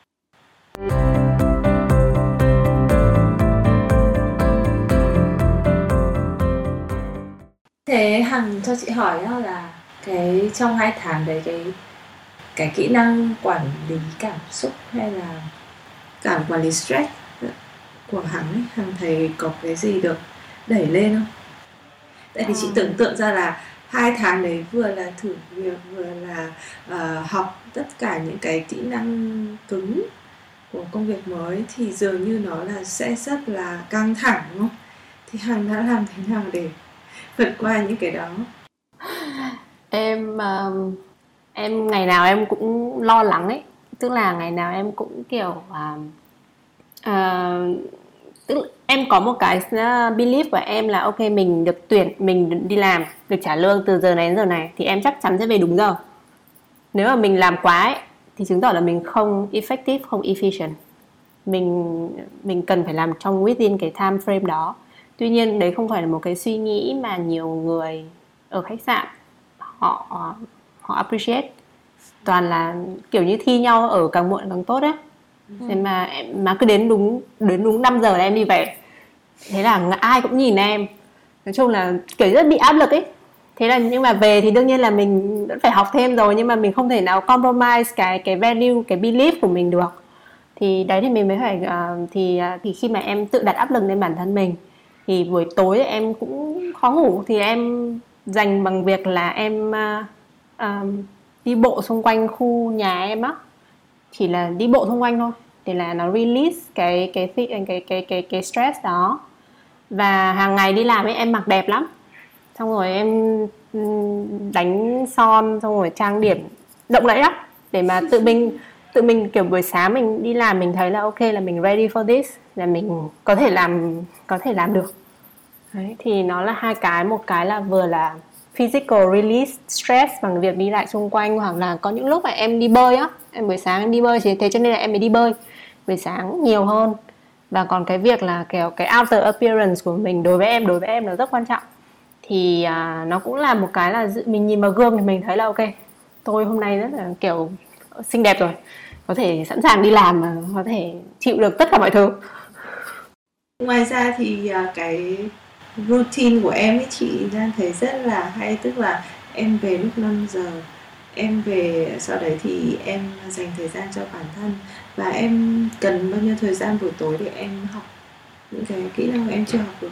Thế Hằng cho chị hỏi là trong 2 tháng đấy cái kỹ năng quản lý cảm xúc hay là quản lý stress của Hằng thấy có cái gì được đẩy lên không? Tại vì chị tưởng tượng ra là 2 tháng đấy vừa là thử việc, vừa là học tất cả những cái kỹ năng cứng của công việc mới, thì dường như nó là sẽ rất là căng thẳng, đúng không? Thì Hằng đã làm thế nào để vượt qua những cái đó? Em ngày nào em cũng lo lắng ấy, tức là ngày nào em cũng kiểu tức em có một cái belief của em là ok, mình được tuyển, mình đi làm, được trả lương từ giờ này đến giờ này thì em chắc chắn sẽ về đúng giờ. Nếu mà mình làm quá ấy, thì chứng tỏ là mình không effective, không efficient. Mình cần phải làm trong within cái time frame đó. Tuy nhiên đấy không phải là một cái suy nghĩ mà nhiều người ở khách sạn họ appreciate. Toàn là kiểu như thi nhau ở càng muộn càng tốt ấy. Thế mà cứ đến đúng 5 giờ là em đi về. Thế là ai cũng nhìn em. Nói chung là kiểu rất bị áp lực ấy. Thế là nhưng mà về thì đương nhiên là mình vẫn phải học thêm rồi, nhưng mà mình không thể nào compromise cái value, cái belief của mình được. Thì đấy thì mình mới phải thì khi mà em tự đặt áp lực lên bản thân mình, thì buổi tối em cũng khó ngủ, thì em dành bằng việc là em đi bộ xung quanh khu nhà em á, chỉ là đi bộ xung quanh thôi để là nó release cái stress đó. Và hàng ngày đi làm ấy em mặc đẹp lắm, xong rồi em đánh son, xong rồi trang điểm lộng lẫy lắm, để mà tự mình kiểu buổi sáng mình đi làm mình thấy là ok, là mình ready for this, là mình có thể làm được. Đấy, thì nó là hai cái, một cái là vừa là physical release stress bằng việc đi lại xung quanh, hoặc là có những lúc mà em đi bơi á, em buổi sáng em đi bơi, thế cho nên là em mới đi bơi buổi sáng nhiều hơn. Và còn cái việc là kiểu cái outer appearance của mình đối với em nó rất quan trọng. Thì nó cũng là một cái là mình nhìn vào gương thì mình thấy là ok, tôi hôm nay rất là kiểu xinh đẹp rồi, có thể sẵn sàng đi làm, mà có thể chịu được tất cả mọi thứ. Ngoài ra thì cái routine của em ấy, chị đang thấy rất là hay. Tức là em về lúc 5 giờ, em về sau đấy thì em dành thời gian cho bản thân, và em cần bao nhiêu thời gian buổi tối để em học những cái kỹ năng mà em chưa học được?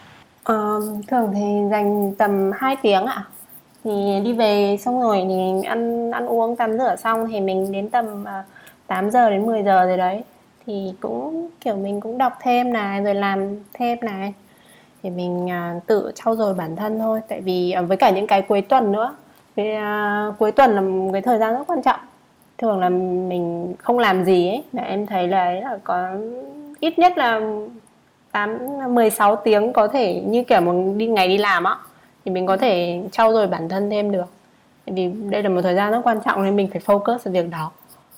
Thường thì dành tầm 2 tiếng ạ. Thì đi về xong rồi thì ăn uống tắm rửa xong thì mình đến tầm 8 giờ đến 10 giờ rồi đấy. Thì cũng kiểu mình cũng đọc thêm này rồi làm thêm này. Thì mình tự trau dồi bản thân thôi. Tại vì với cả những cái cuối tuần nữa. Vì, cuối tuần là một cái thời gian rất quan trọng. Thường là mình không làm gì ấy. Mà em thấy là ấy là có ít nhất là 16 tiếng có thể như kiểu một ngày đi làm á, thì mình có thể trau dồi bản thân thêm được. Tại vì đây là một thời gian rất quan trọng nên mình phải focus vào việc đó.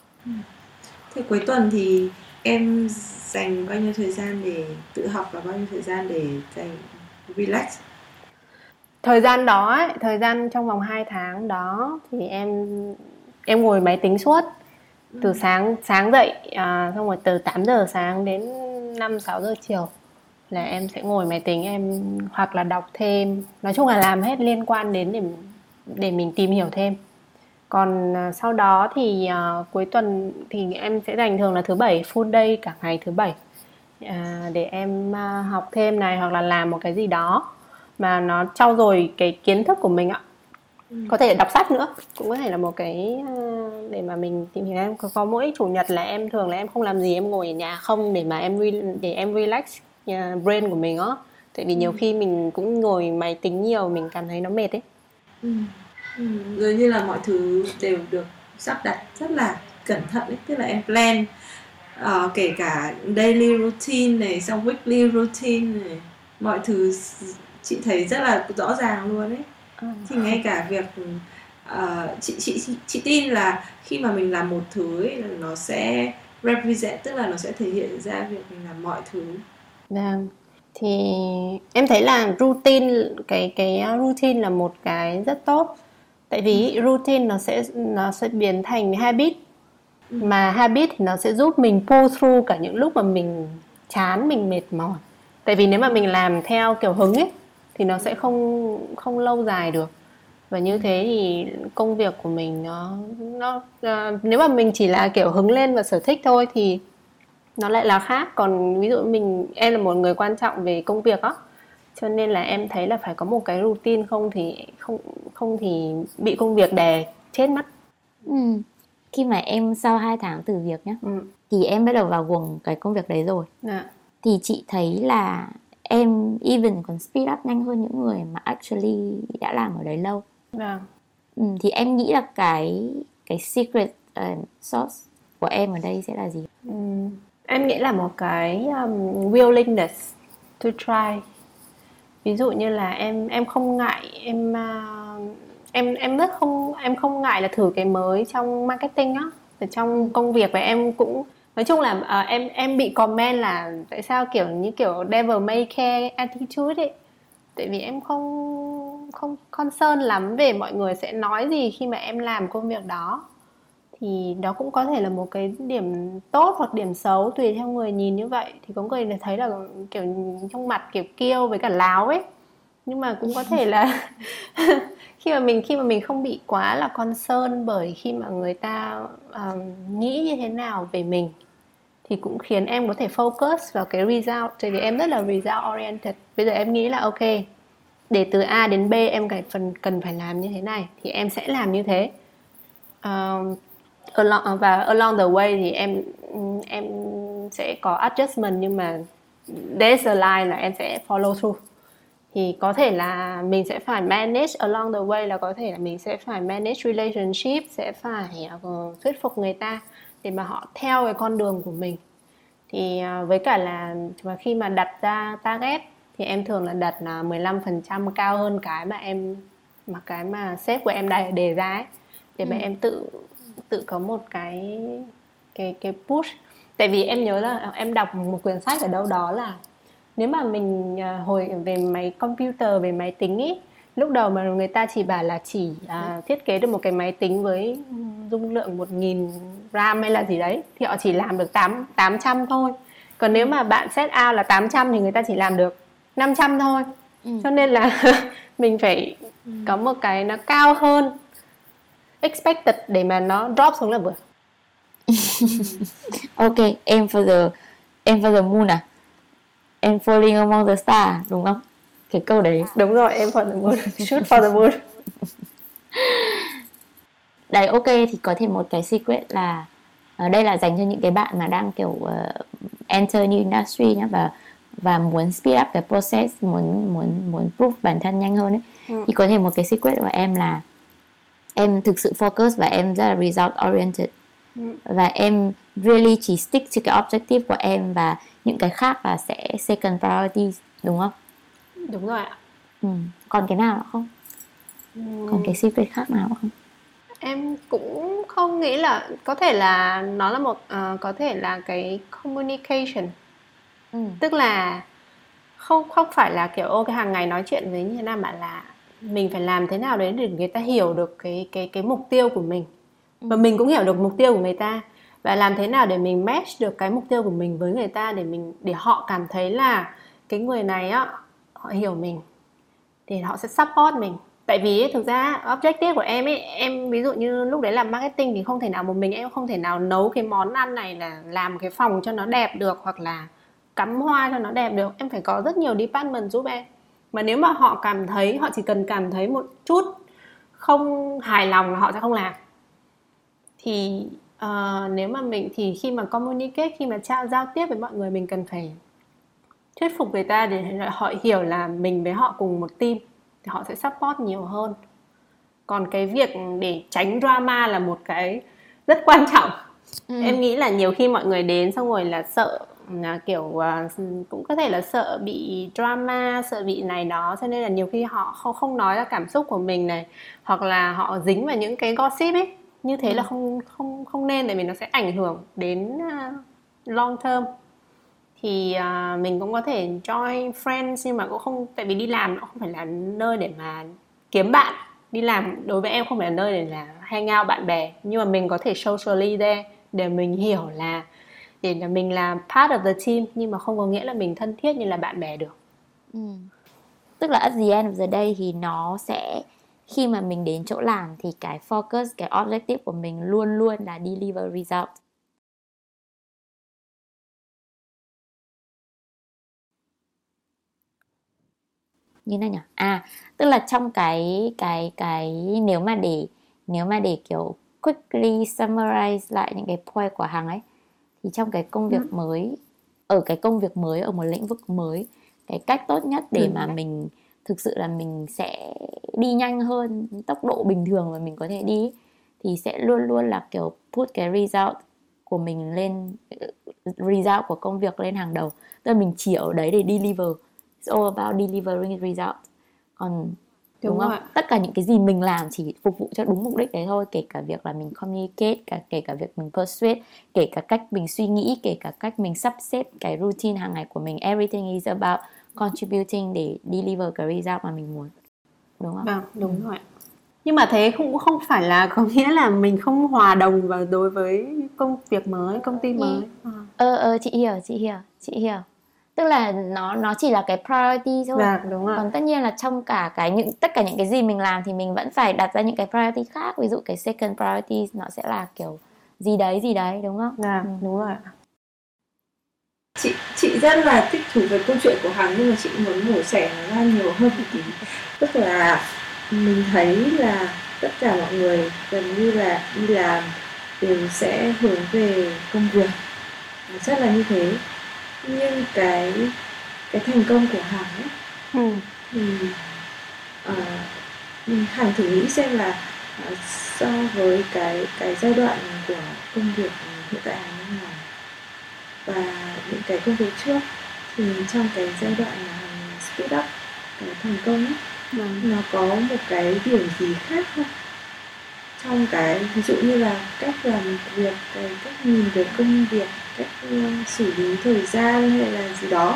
Thế cuối tuần thì em dành bao nhiêu thời gian để tự học và bao nhiêu thời gian để dành relax? Thời gian đó ấy, thời gian trong vòng 2 tháng đó thì em ngồi máy tính suốt. Từ sáng dậy xong rồi từ 8 giờ sáng đến 5-6 giờ chiều là em sẽ ngồi máy tính, em hoặc là đọc thêm, nói chung là làm hết liên quan đến để mình tìm hiểu thêm. Còn sau đó thì cuối tuần thì em sẽ dành thường là thứ bảy full day, cả ngày thứ bảy để em học thêm này, hoặc là làm một cái gì đó mà nó trau dồi cái kiến thức của mình ạ. Có thể đọc sách nữa, cũng có thể là một cái để mà mình tìm hiểu. Em có mỗi chủ nhật là em thường là em không làm gì, em ngồi ở nhà không để mà em relax brain của mình á. Tại vì nhiều khi mình cũng ngồi máy tính nhiều, mình cảm thấy nó mệt ấy. Rồi như là mọi thứ đều được sắp đặt rất là cẩn thận ấy. Tức là em plan kể cả daily routine này, xong weekly routine này, mọi thứ chị thấy rất là rõ ràng luôn ấy. Thì ngay cả việc chị tin là khi mà mình làm một thứ ấy, nó sẽ represent, tức là nó sẽ thể hiện ra việc mình làm mọi thứ. Vâng. Thì em thấy là routine, cái routine là một cái rất tốt. Tại vì routine nó sẽ biến thành habit. Mà habit thì nó sẽ giúp mình pull through cả những lúc mà mình chán, mình mệt mỏi. Tại vì nếu mà mình làm theo kiểu hứng ấy thì nó sẽ không lâu dài được. Và như thế thì công việc của mình nó nếu mà mình chỉ là kiểu hứng lên và sở thích thôi thì nó lại là khác. Còn ví dụ em là một người quan trọng về công việc á, cho nên là em thấy là phải có một cái routine, không thì bị công việc đè chết mất. Khi mà em sau 2 tháng từ việc nhá, thì em bắt đầu vào guồng cái công việc đấy rồi. Thì chị thấy là em even còn speed up nhanh hơn những người mà actually đã làm ở đấy lâu. Thì em nghĩ là cái secret sauce của em ở đây sẽ là gì? Em nghĩ là một cái willingness to try. Ví dụ như là em không ngại, em không ngại là thử cái mới trong marketing á, ở trong công việc. Và em cũng nói chung là em bị comment là tại sao kiểu như kiểu devil may care attitude ấy. Tại vì em không concern lắm về mọi người sẽ nói gì khi mà em làm công việc đó. Thì đó cũng có thể là một cái điểm tốt hoặc điểm xấu tùy theo người nhìn như vậy. Thì có người thấy là kiểu trong mặt kiểu kiêu với cả láo ấy. Nhưng mà cũng có thể là khi mà mình không bị quá là concern bởi khi mà người ta nghĩ như thế nào về mình, thì cũng khiến em có thể focus vào cái result. Tại vì em rất là result oriented. Bây giờ em nghĩ là ok, để từ A đến B em cần phải làm như thế này thì em sẽ làm như thế. Và along the way thì em sẽ có adjustment, nhưng mà there's a line là em sẽ follow through. Thì có thể là mình sẽ phải manage along the way, là có thể là mình sẽ phải manage relationship, sẽ phải thuyết phục người ta để mà họ theo cái con đường của mình. Thì với cả là khi mà đặt ra target thì em thường là đặt là 15% cao hơn cái mà sếp của em đề ra ấy, để mà em tự có một cái push. Tại vì em nhớ là em đọc một quyển sách ở đâu đó là nếu mà mình hồi về máy computer, về máy tính ý, lúc đầu mà người ta chỉ bảo là thiết kế được một cái máy tính với dung lượng 1000 RAM hay là gì đấy, thì họ chỉ làm được 800 thôi. Còn nếu mà bạn set out là 800 thì người ta chỉ làm được 500 thôi. Cho nên là mình phải có một cái nó cao hơn expected để mà nó drop xuống là vừa. Ok, aim for the moon à? And falling among the stars, đúng không? Cái câu đấy. Đúng rồi, aim for the moon, shoot for the moon. Đấy, ok, thì có thể một cái secret là đây là dành cho những cái bạn mà đang kiểu enter new industry nhá, và muốn speed up cái process, muốn prove bản thân nhanh hơn ấy. Thì có thể một cái secret của em là em thực sự focus và em rất là result oriented. Và em really chỉ stick to cái objective của em, và những cái khác là sẽ second priority, đúng không? Đúng rồi ạ. Còn cái nào nữa không? Còn cái secret khác nào nữa không? Em cũng không nghĩ là, có thể là nó là một có thể là cái communication. Tức là không phải là kiểu ok hàng ngày nói chuyện với như thế nào, mà là mình phải làm thế nào đấy để người ta hiểu được cái mục tiêu của mình, và mình cũng hiểu được mục tiêu của người ta, và làm thế nào để mình match được cái mục tiêu của mình với người ta, để họ cảm thấy là cái người này á, họ hiểu mình thì họ sẽ support mình. Tại vì thực ra objective của em ấy, em ví dụ như lúc đấy làm marketing thì không thể nào một mình em không thể nào nấu cái món ăn này, là làm cái phòng cho nó đẹp được, hoặc là cắm hoa cho nó đẹp được. Em phải có rất nhiều department giúp em. Mà nếu mà họ chỉ cần cảm thấy một chút không hài lòng là họ sẽ không làm. Thì nếu mà thì khi mà communicate, khi mà giao tiếp với mọi người, mình cần phải thuyết phục người ta để họ hiểu là mình với họ cùng một team, thì họ sẽ support nhiều hơn. Còn cái việc để tránh drama là một cái rất quan trọng. Em nghĩ là nhiều khi mọi người đến xong rồi là sợ, kiểu cũng có thể là sợ bị drama, sợ bị này đó, cho nên là nhiều khi họ không nói ra cảm xúc của mình này, hoặc là họ dính vào những cái gossip ấy. Như thế là không nên, tại vì nó sẽ ảnh hưởng đến long term. Thì mình cũng có thể join friends, nhưng mà cũng không, tại vì đi làm nó không phải là nơi để mà kiếm bạn. Đi làm đối với em không phải là nơi để là hang out bạn bè, nhưng mà mình có thể socially there để mình hiểu là để là mình là part of the team, nhưng mà không có nghĩa là mình thân thiết như là bạn bè được. Tức là at the end of the day thì nó sẽ, khi mà mình đến chỗ làm thì cái focus, cái objective của mình luôn luôn là deliver result. Như này nhỉ? Tức là trong cái nếu mà để kiểu quickly summarize lại những cái point của Hằng ấy, thì trong cái công việc mới, ở một lĩnh vực mới, cái cách tốt nhất để mà mình thực sự là mình sẽ đi nhanh hơn tốc độ bình thường mà mình có thể đi, thì sẽ luôn luôn là kiểu put cái result của mình lên, result của công việc lên hàng đầu. Tức là mình chỉ ở đấy để deliver. It's all about delivering result. Còn đúng không? Tất cả những cái gì mình làm chỉ phục vụ cho đúng mục đích đấy thôi. Kể cả việc là mình communicate, kể cả việc mình persuade, kể cả cách mình suy nghĩ, kể cả cách mình sắp xếp cái routine hàng ngày của mình. Everything is about contributing để deliver cái result mà mình muốn. Đúng không? Vâng, đúng rồi. Nhưng mà thế cũng không phải là có nghĩa là mình không hòa đồng vào đối với công việc mới, công ty mới. Chị hiểu. Tức là nó chỉ là cái priority thôi. Dạ, đúng rồi. Còn tất nhiên là trong tất cả những cái gì mình làm thì mình vẫn phải đặt ra những cái priority khác. Ví dụ cái second priority nó sẽ là kiểu gì đấy, đúng không? Dạ, đúng rồi. Chị rất là thích thú với câu chuyện của Hằng, nhưng mà chị muốn mổ xẻ nó ra nhiều hơn một tí. Tức là mình thấy là tất cả mọi người gần như là đi làm đều sẽ hướng về công việc, rất là như thế. Nhưng cái thành công của Hằng ấy, thì Hằng thử nghĩ xem là so với cái giai đoạn của công việc hiện tại Hằng đang làm và những cái công việc trước, thì trong cái giai đoạn mà Hằng speed up cái thành công ấy, nó có một cái điểm gì khác không? Trong cái ví dụ như là cách làm việc, cái cách nhìn về công việc, cách xử lý thời gian hay là gì đó.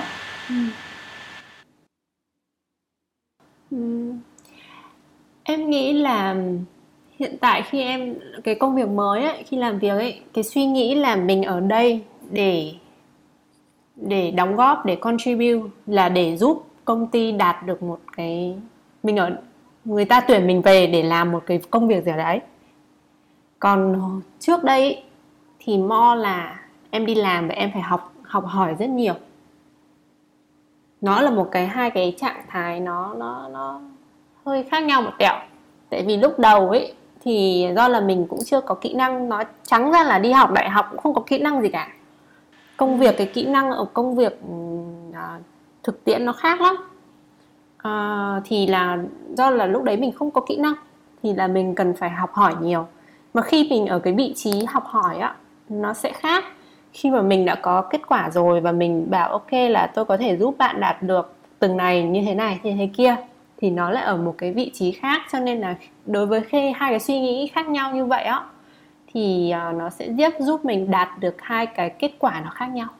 Em nghĩ là hiện tại khi em cái công việc mới ấy, khi làm việc ấy, cái suy nghĩ là mình ở đây để đóng góp, để contribute, là để giúp công ty đạt được một cái, người ta tuyển mình về để làm một cái công việc gì đấy. Còn trước đây thì more là em đi làm và em phải học hỏi rất nhiều. Nó là một cái hai cái trạng thái nó hơi khác nhau một tẹo. Tại vì lúc đầu ấy thì do là mình cũng chưa có kỹ năng, nói trắng ra là đi học đại học cũng không có kỹ năng gì cả. Công việc, cái kỹ năng ở công việc thực tiễn nó khác lắm. Thì là do là lúc đấy mình không có kỹ năng thì là mình cần phải học hỏi nhiều. Mà khi mình ở cái vị trí học hỏi á, nó sẽ khác. Khi mà mình đã có kết quả rồi và mình bảo ok là tôi có thể giúp bạn đạt được từng này như thế kia, thì nó lại ở một cái vị trí khác. Cho nên là đối với hai cái suy nghĩ khác nhau như vậy á, thì nó sẽ giúp mình đạt được hai cái kết quả nó khác nhau.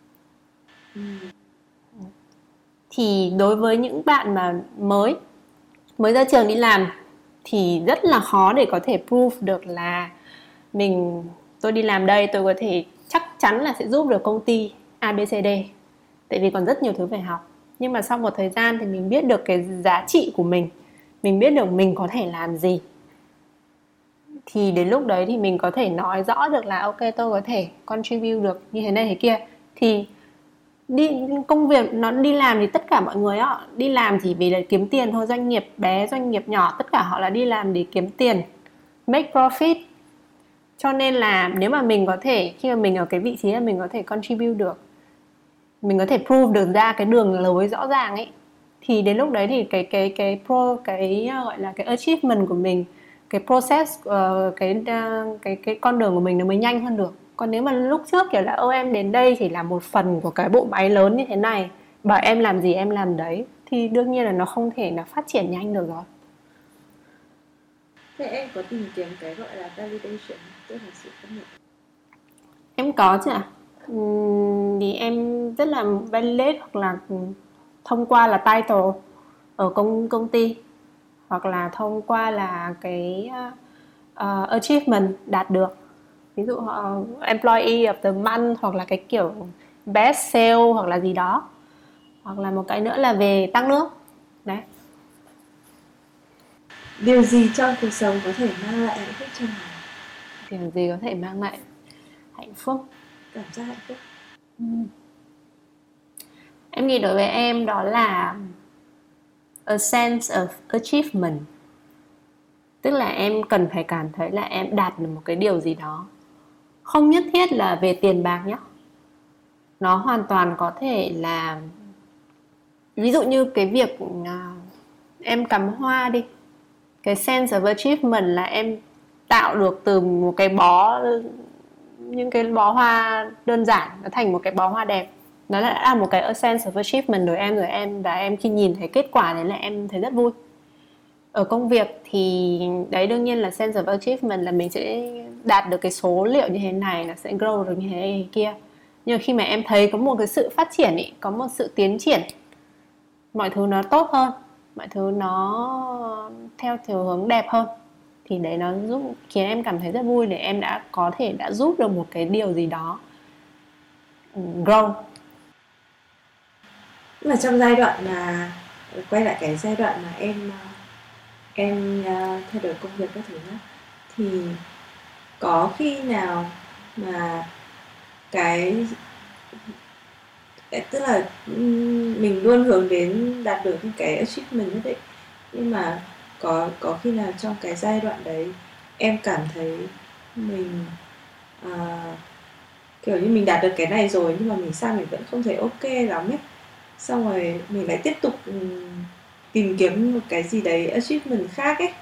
Thì đối với những bạn mà mới ra trường đi làm thì rất là khó để có thể prove được là tôi đi làm đây tôi có thể chắc chắn là sẽ giúp được công ty ABCD, tại vì còn rất nhiều thứ phải học. Nhưng mà sau một thời gian thì mình biết được cái giá trị của mình biết được mình có thể làm gì, thì đến lúc đấy thì mình có thể nói rõ được là ok tôi có thể contribute được như thế này thế kia. Thì công việc nó đi làm thì tất cả mọi người đi làm chỉ vì là kiếm tiền thôi. Doanh nghiệp bé, doanh nghiệp nhỏ, tất cả họ là đi làm để kiếm tiền, make profit. Cho nên là nếu mà mình có thể, khi mà mình ở cái vị trí là mình có thể contribute được, mình có thể prove được ra cái đường lối rõ ràng ấy, thì đến lúc đấy thì cái gọi là cái achievement của mình, cái process, cái con đường của mình nó mới nhanh hơn được. Còn nếu mà lúc trước kiểu là em đến đây chỉ là một phần của cái bộ máy lớn như thế này, bảo em làm gì em làm đấy, thì đương nhiên là nó không thể là phát triển nhanh được rồi. Thế em có tìm kiếm cái gọi là validation, tức là sự công nhận? Em có chứ ạ. Thì em rất là validate, hoặc là thông qua là title ở công ty, hoặc là thông qua là cái achievement đạt được. Ví dụ employee of the month, hoặc là cái kiểu best sale hoặc là gì đó. Hoặc là một cái nữa là về tăng lương. Đấy. Điều gì trong cuộc sống có thể mang lại hạnh phúc cho mình? Điều gì có thể mang lại hạnh phúc? Cảm giác hạnh phúc. Em nghĩ đối với em đó là a sense of achievement. Tức là em cần phải cảm thấy là em đạt được một cái điều gì đó. Không nhất thiết là về tiền bạc nhé. Nó hoàn toàn có thể là, ví dụ như cái việc em cắm hoa đi. Cái sense of achievement là em tạo được từ một cái những cái bó hoa đơn giản nó thành một cái bó hoa đẹp. Nó đã là một cái sense of achievement đối em, và em khi nhìn thấy kết quả đấy là em thấy rất vui. Ở công việc thì đấy, đương nhiên là sense of achievement là mình sẽ đạt được cái số liệu như thế này, nó sẽ grow được như thế kia. Nhưng mà khi mà em thấy có một cái sự phát triển ý, có một sự tiến triển, mọi thứ nó tốt hơn, mọi thứ nó theo chiều hướng đẹp hơn, thì đấy nó khiến em cảm thấy rất vui, để em đã giúp được một cái điều gì đó grow. Nhưng mà trong giai đoạn mà quay lại cái giai đoạn mà em thay đổi công việc các thứ nhá, thì có khi nào mà tức là mình luôn hướng đến đạt được những cái achievement nhất định, nhưng mà có khi nào trong cái giai đoạn đấy em cảm thấy mình kiểu như mình đạt được cái này rồi nhưng mà mình vẫn không thấy ok lắm ấy, xong rồi mình lại tiếp tục tìm kiếm một cái gì đấy achievement khác ấy?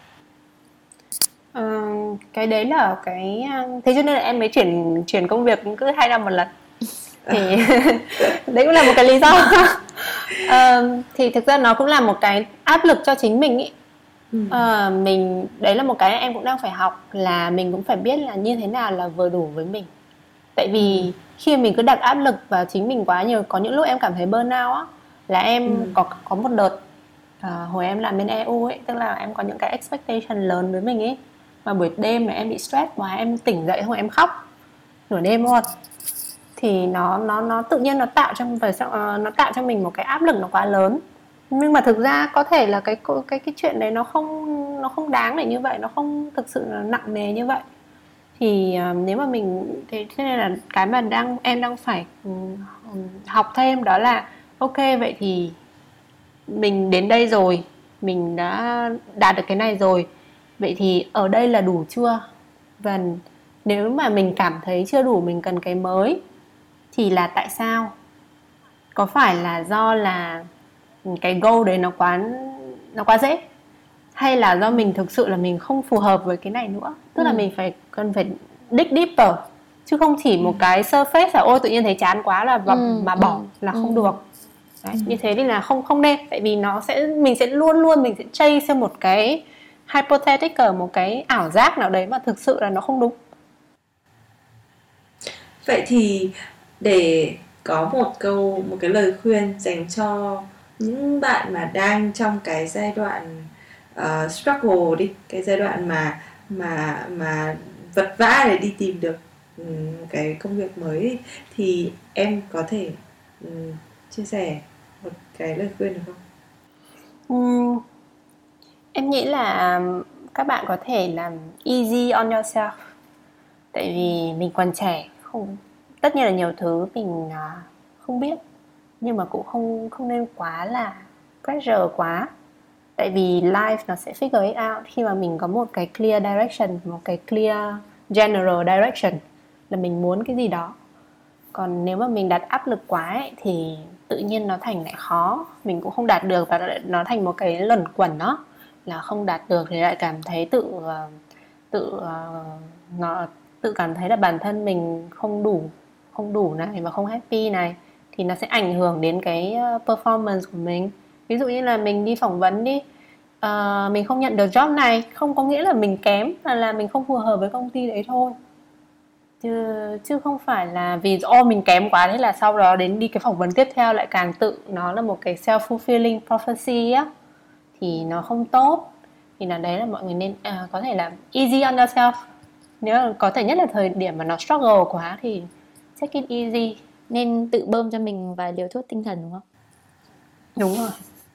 Cái đấy là cái thế cho nên là em mới chuyển công việc cứ 2 năm một lần. Thì đấy cũng là một cái lý do. Thì thực ra nó cũng là một cái áp lực cho chính mình ý. Mình đấy là một cái em cũng đang phải học, là mình cũng phải biết là như thế nào là vừa đủ với mình. Tại vì khi mình cứ đặt áp lực vào chính mình quá nhiều, có những lúc em cảm thấy burnout á, là em có một đợt hồi em làm bên EU ấy, tức là em có những cái expectation lớn với mình ấy, mà buổi đêm mà em bị stress quá, em tỉnh dậy xong rồi em khóc nửa đêm luôn. thì nó tự nhiên nó tạo cho mình một cái áp lực nó quá lớn. Nhưng mà thực ra có thể là cái chuyện đấy nó không đáng để như vậy, nó không thực sự là nặng nề như vậy. Thì nếu mà mình thế nên là cái mà em đang phải học thêm đó là ok, vậy thì mình đến đây rồi, mình đã đạt được cái này rồi, vậy thì ở đây là đủ chưa? Và nếu mà mình cảm thấy chưa đủ, mình cần cái mới, thì là tại sao? Có phải là do là cái goal đấy nó quá dễ, hay là do mình thực sự là mình không phù hợp với cái này nữa? Tức là mình cần phải dig deeper, chứ không chỉ một cái surface là ôi tự nhiên thấy chán quá là mà bỏ là không được. Đấy, như thế thì là không nên, tại vì mình sẽ luôn mình sẽ chase một cái hypothetical, một cái ảo giác nào đấy mà thực sự là nó không đúng. Vậy thì để có một cái lời khuyên dành cho những bạn mà đang trong cái giai đoạn struggle đi, cái giai đoạn mà vật vã để đi tìm được cái công việc mới đi, thì em có thể chia sẻ một cái lời khuyên được không? Em nghĩ là các bạn có thể làm easy on yourself, tại vì mình còn trẻ, tất nhiên là nhiều thứ mình không biết, nhưng mà cũng không nên quá là pressure quá. Tại vì life nó sẽ figure it out khi mà mình có một cái clear direction, một cái clear general direction là mình muốn cái gì đó. Còn nếu mà mình đặt áp lực quá ấy, thì tự nhiên nó thành lại khó, mình cũng không đạt được, và nó thành một cái luẩn quẩn đó, là không đạt được thì lại cảm thấy tự cảm thấy là bản thân mình không đủ này và không happy này, thì nó sẽ ảnh hưởng đến cái performance của mình. Ví dụ như là mình đi phỏng vấn đi, mình không nhận được job này, không có nghĩa là mình kém, mà là mình không phù hợp với công ty đấy thôi, chứ không phải là vì mình kém quá thế là sau đó đến đi cái phỏng vấn tiếp theo lại càng tự nó là một cái self-fulfilling prophecy á, thì nó không tốt. Thì là đấy là mọi người nên có thể là easy on yourself. Nếu là có thể nhất là thời điểm mà nó struggle quá thì take it easy. Nên tự bơm cho mình vài liều thuốc tinh thần đúng không? Đúng rồi.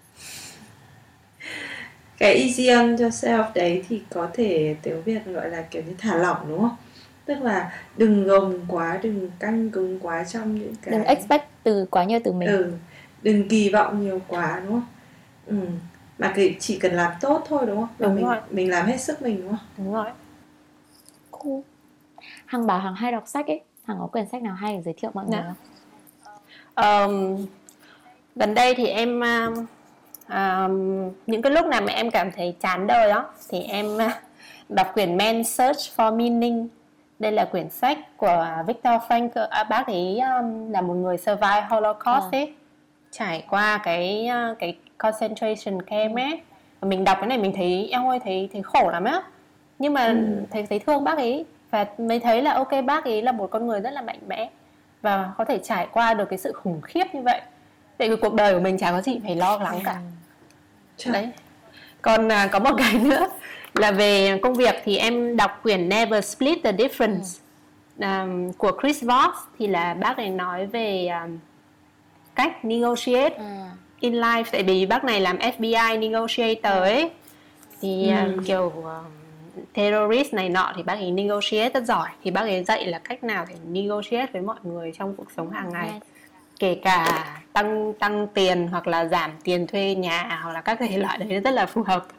Cái easy on yourself đấy thì có thể tiếng Việt gọi là kiểu như thả lỏng đúng không? Tức là đừng gồng quá, đừng căng cứng quá trong những cái... Đừng expect quá nhiều từ mình. Đừng kỳ vọng nhiều quá đúng không? Mà chỉ cần làm tốt thôi đúng không? Đúng rồi. Mình làm hết sức mình đúng không? Đúng rồi. Cool. Hằng bảo Hằng hay đọc sách ấy, Hằng có quyển sách nào hay để giới thiệu mọi người không? Gần đây thì em những cái lúc nào mà em cảm thấy chán đời đó thì em đọc quyển Man's Search for Meaning. Đây là quyển sách của Viktor Frankl. Bác ấy là một người survive Holocaust ấy, trải qua cái concentration camp ấy. Và mình đọc cái này mình thấy em ơi thấy khổ lắm á, nhưng mà thấy thương bác ấy, và mới thấy là ok, bác ấy là một con người rất là mạnh mẽ và có thể trải qua được cái sự khủng khiếp như vậy. Tại vì cuộc đời của mình chả có gì phải lo lắng cả. Đấy. Còn có một cái nữa là về công việc thì em đọc quyển Never Split the Difference của Chris Voss. Thì là bác ấy nói về cách negotiate in life. Tại vì bác này làm FBI negotiator ấy, thì kiểu terrorist này nọ thì bác ấy negotiate rất giỏi. Thì bác ấy dạy là cách nào để negotiate với mọi người trong cuộc sống hàng ngày, kể cả tăng tiền hoặc là giảm tiền thuê nhà hoặc là các thể loại đấy, rất là phù hợp.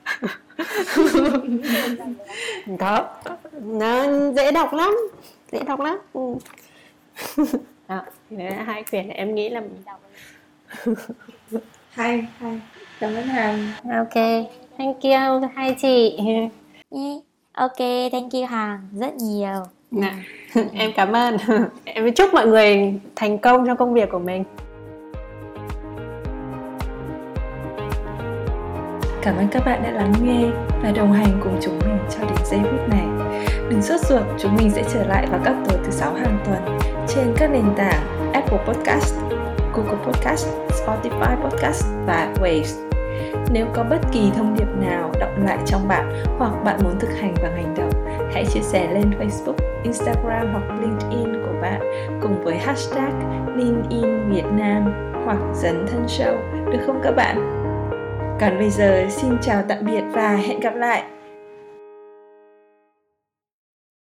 Đó, nó dễ đọc lắm. Đó, thì đấy là 2 quyển em nghĩ là mình đọc. Hay. Cảm ơn Hằng. Ok, thank you hai chị. Ok, thank you Hằng rất nhiều. Em cảm ơn. Em chúc mọi người thành công trong công việc của mình. Cảm ơn các bạn đã lắng nghe và đồng hành cùng chúng mình cho đến giây phút này. Đừng sốt ruột, chúng mình sẽ trở lại vào các tối thứ 6 hàng tuần trên các nền tảng Apple Podcast, Google Podcast, Spotify Podcast và Waves. Nếu có bất kỳ thông điệp nào đọng lại trong bạn hoặc bạn muốn thực hành bằng hành động, hãy chia sẻ lên Facebook, Instagram hoặc LinkedIn của bạn cùng với hashtag LeanInVietnam hoặc Dấn Thân Show, được không các bạn? Còn bây giờ xin chào tạm biệt và hẹn gặp lại!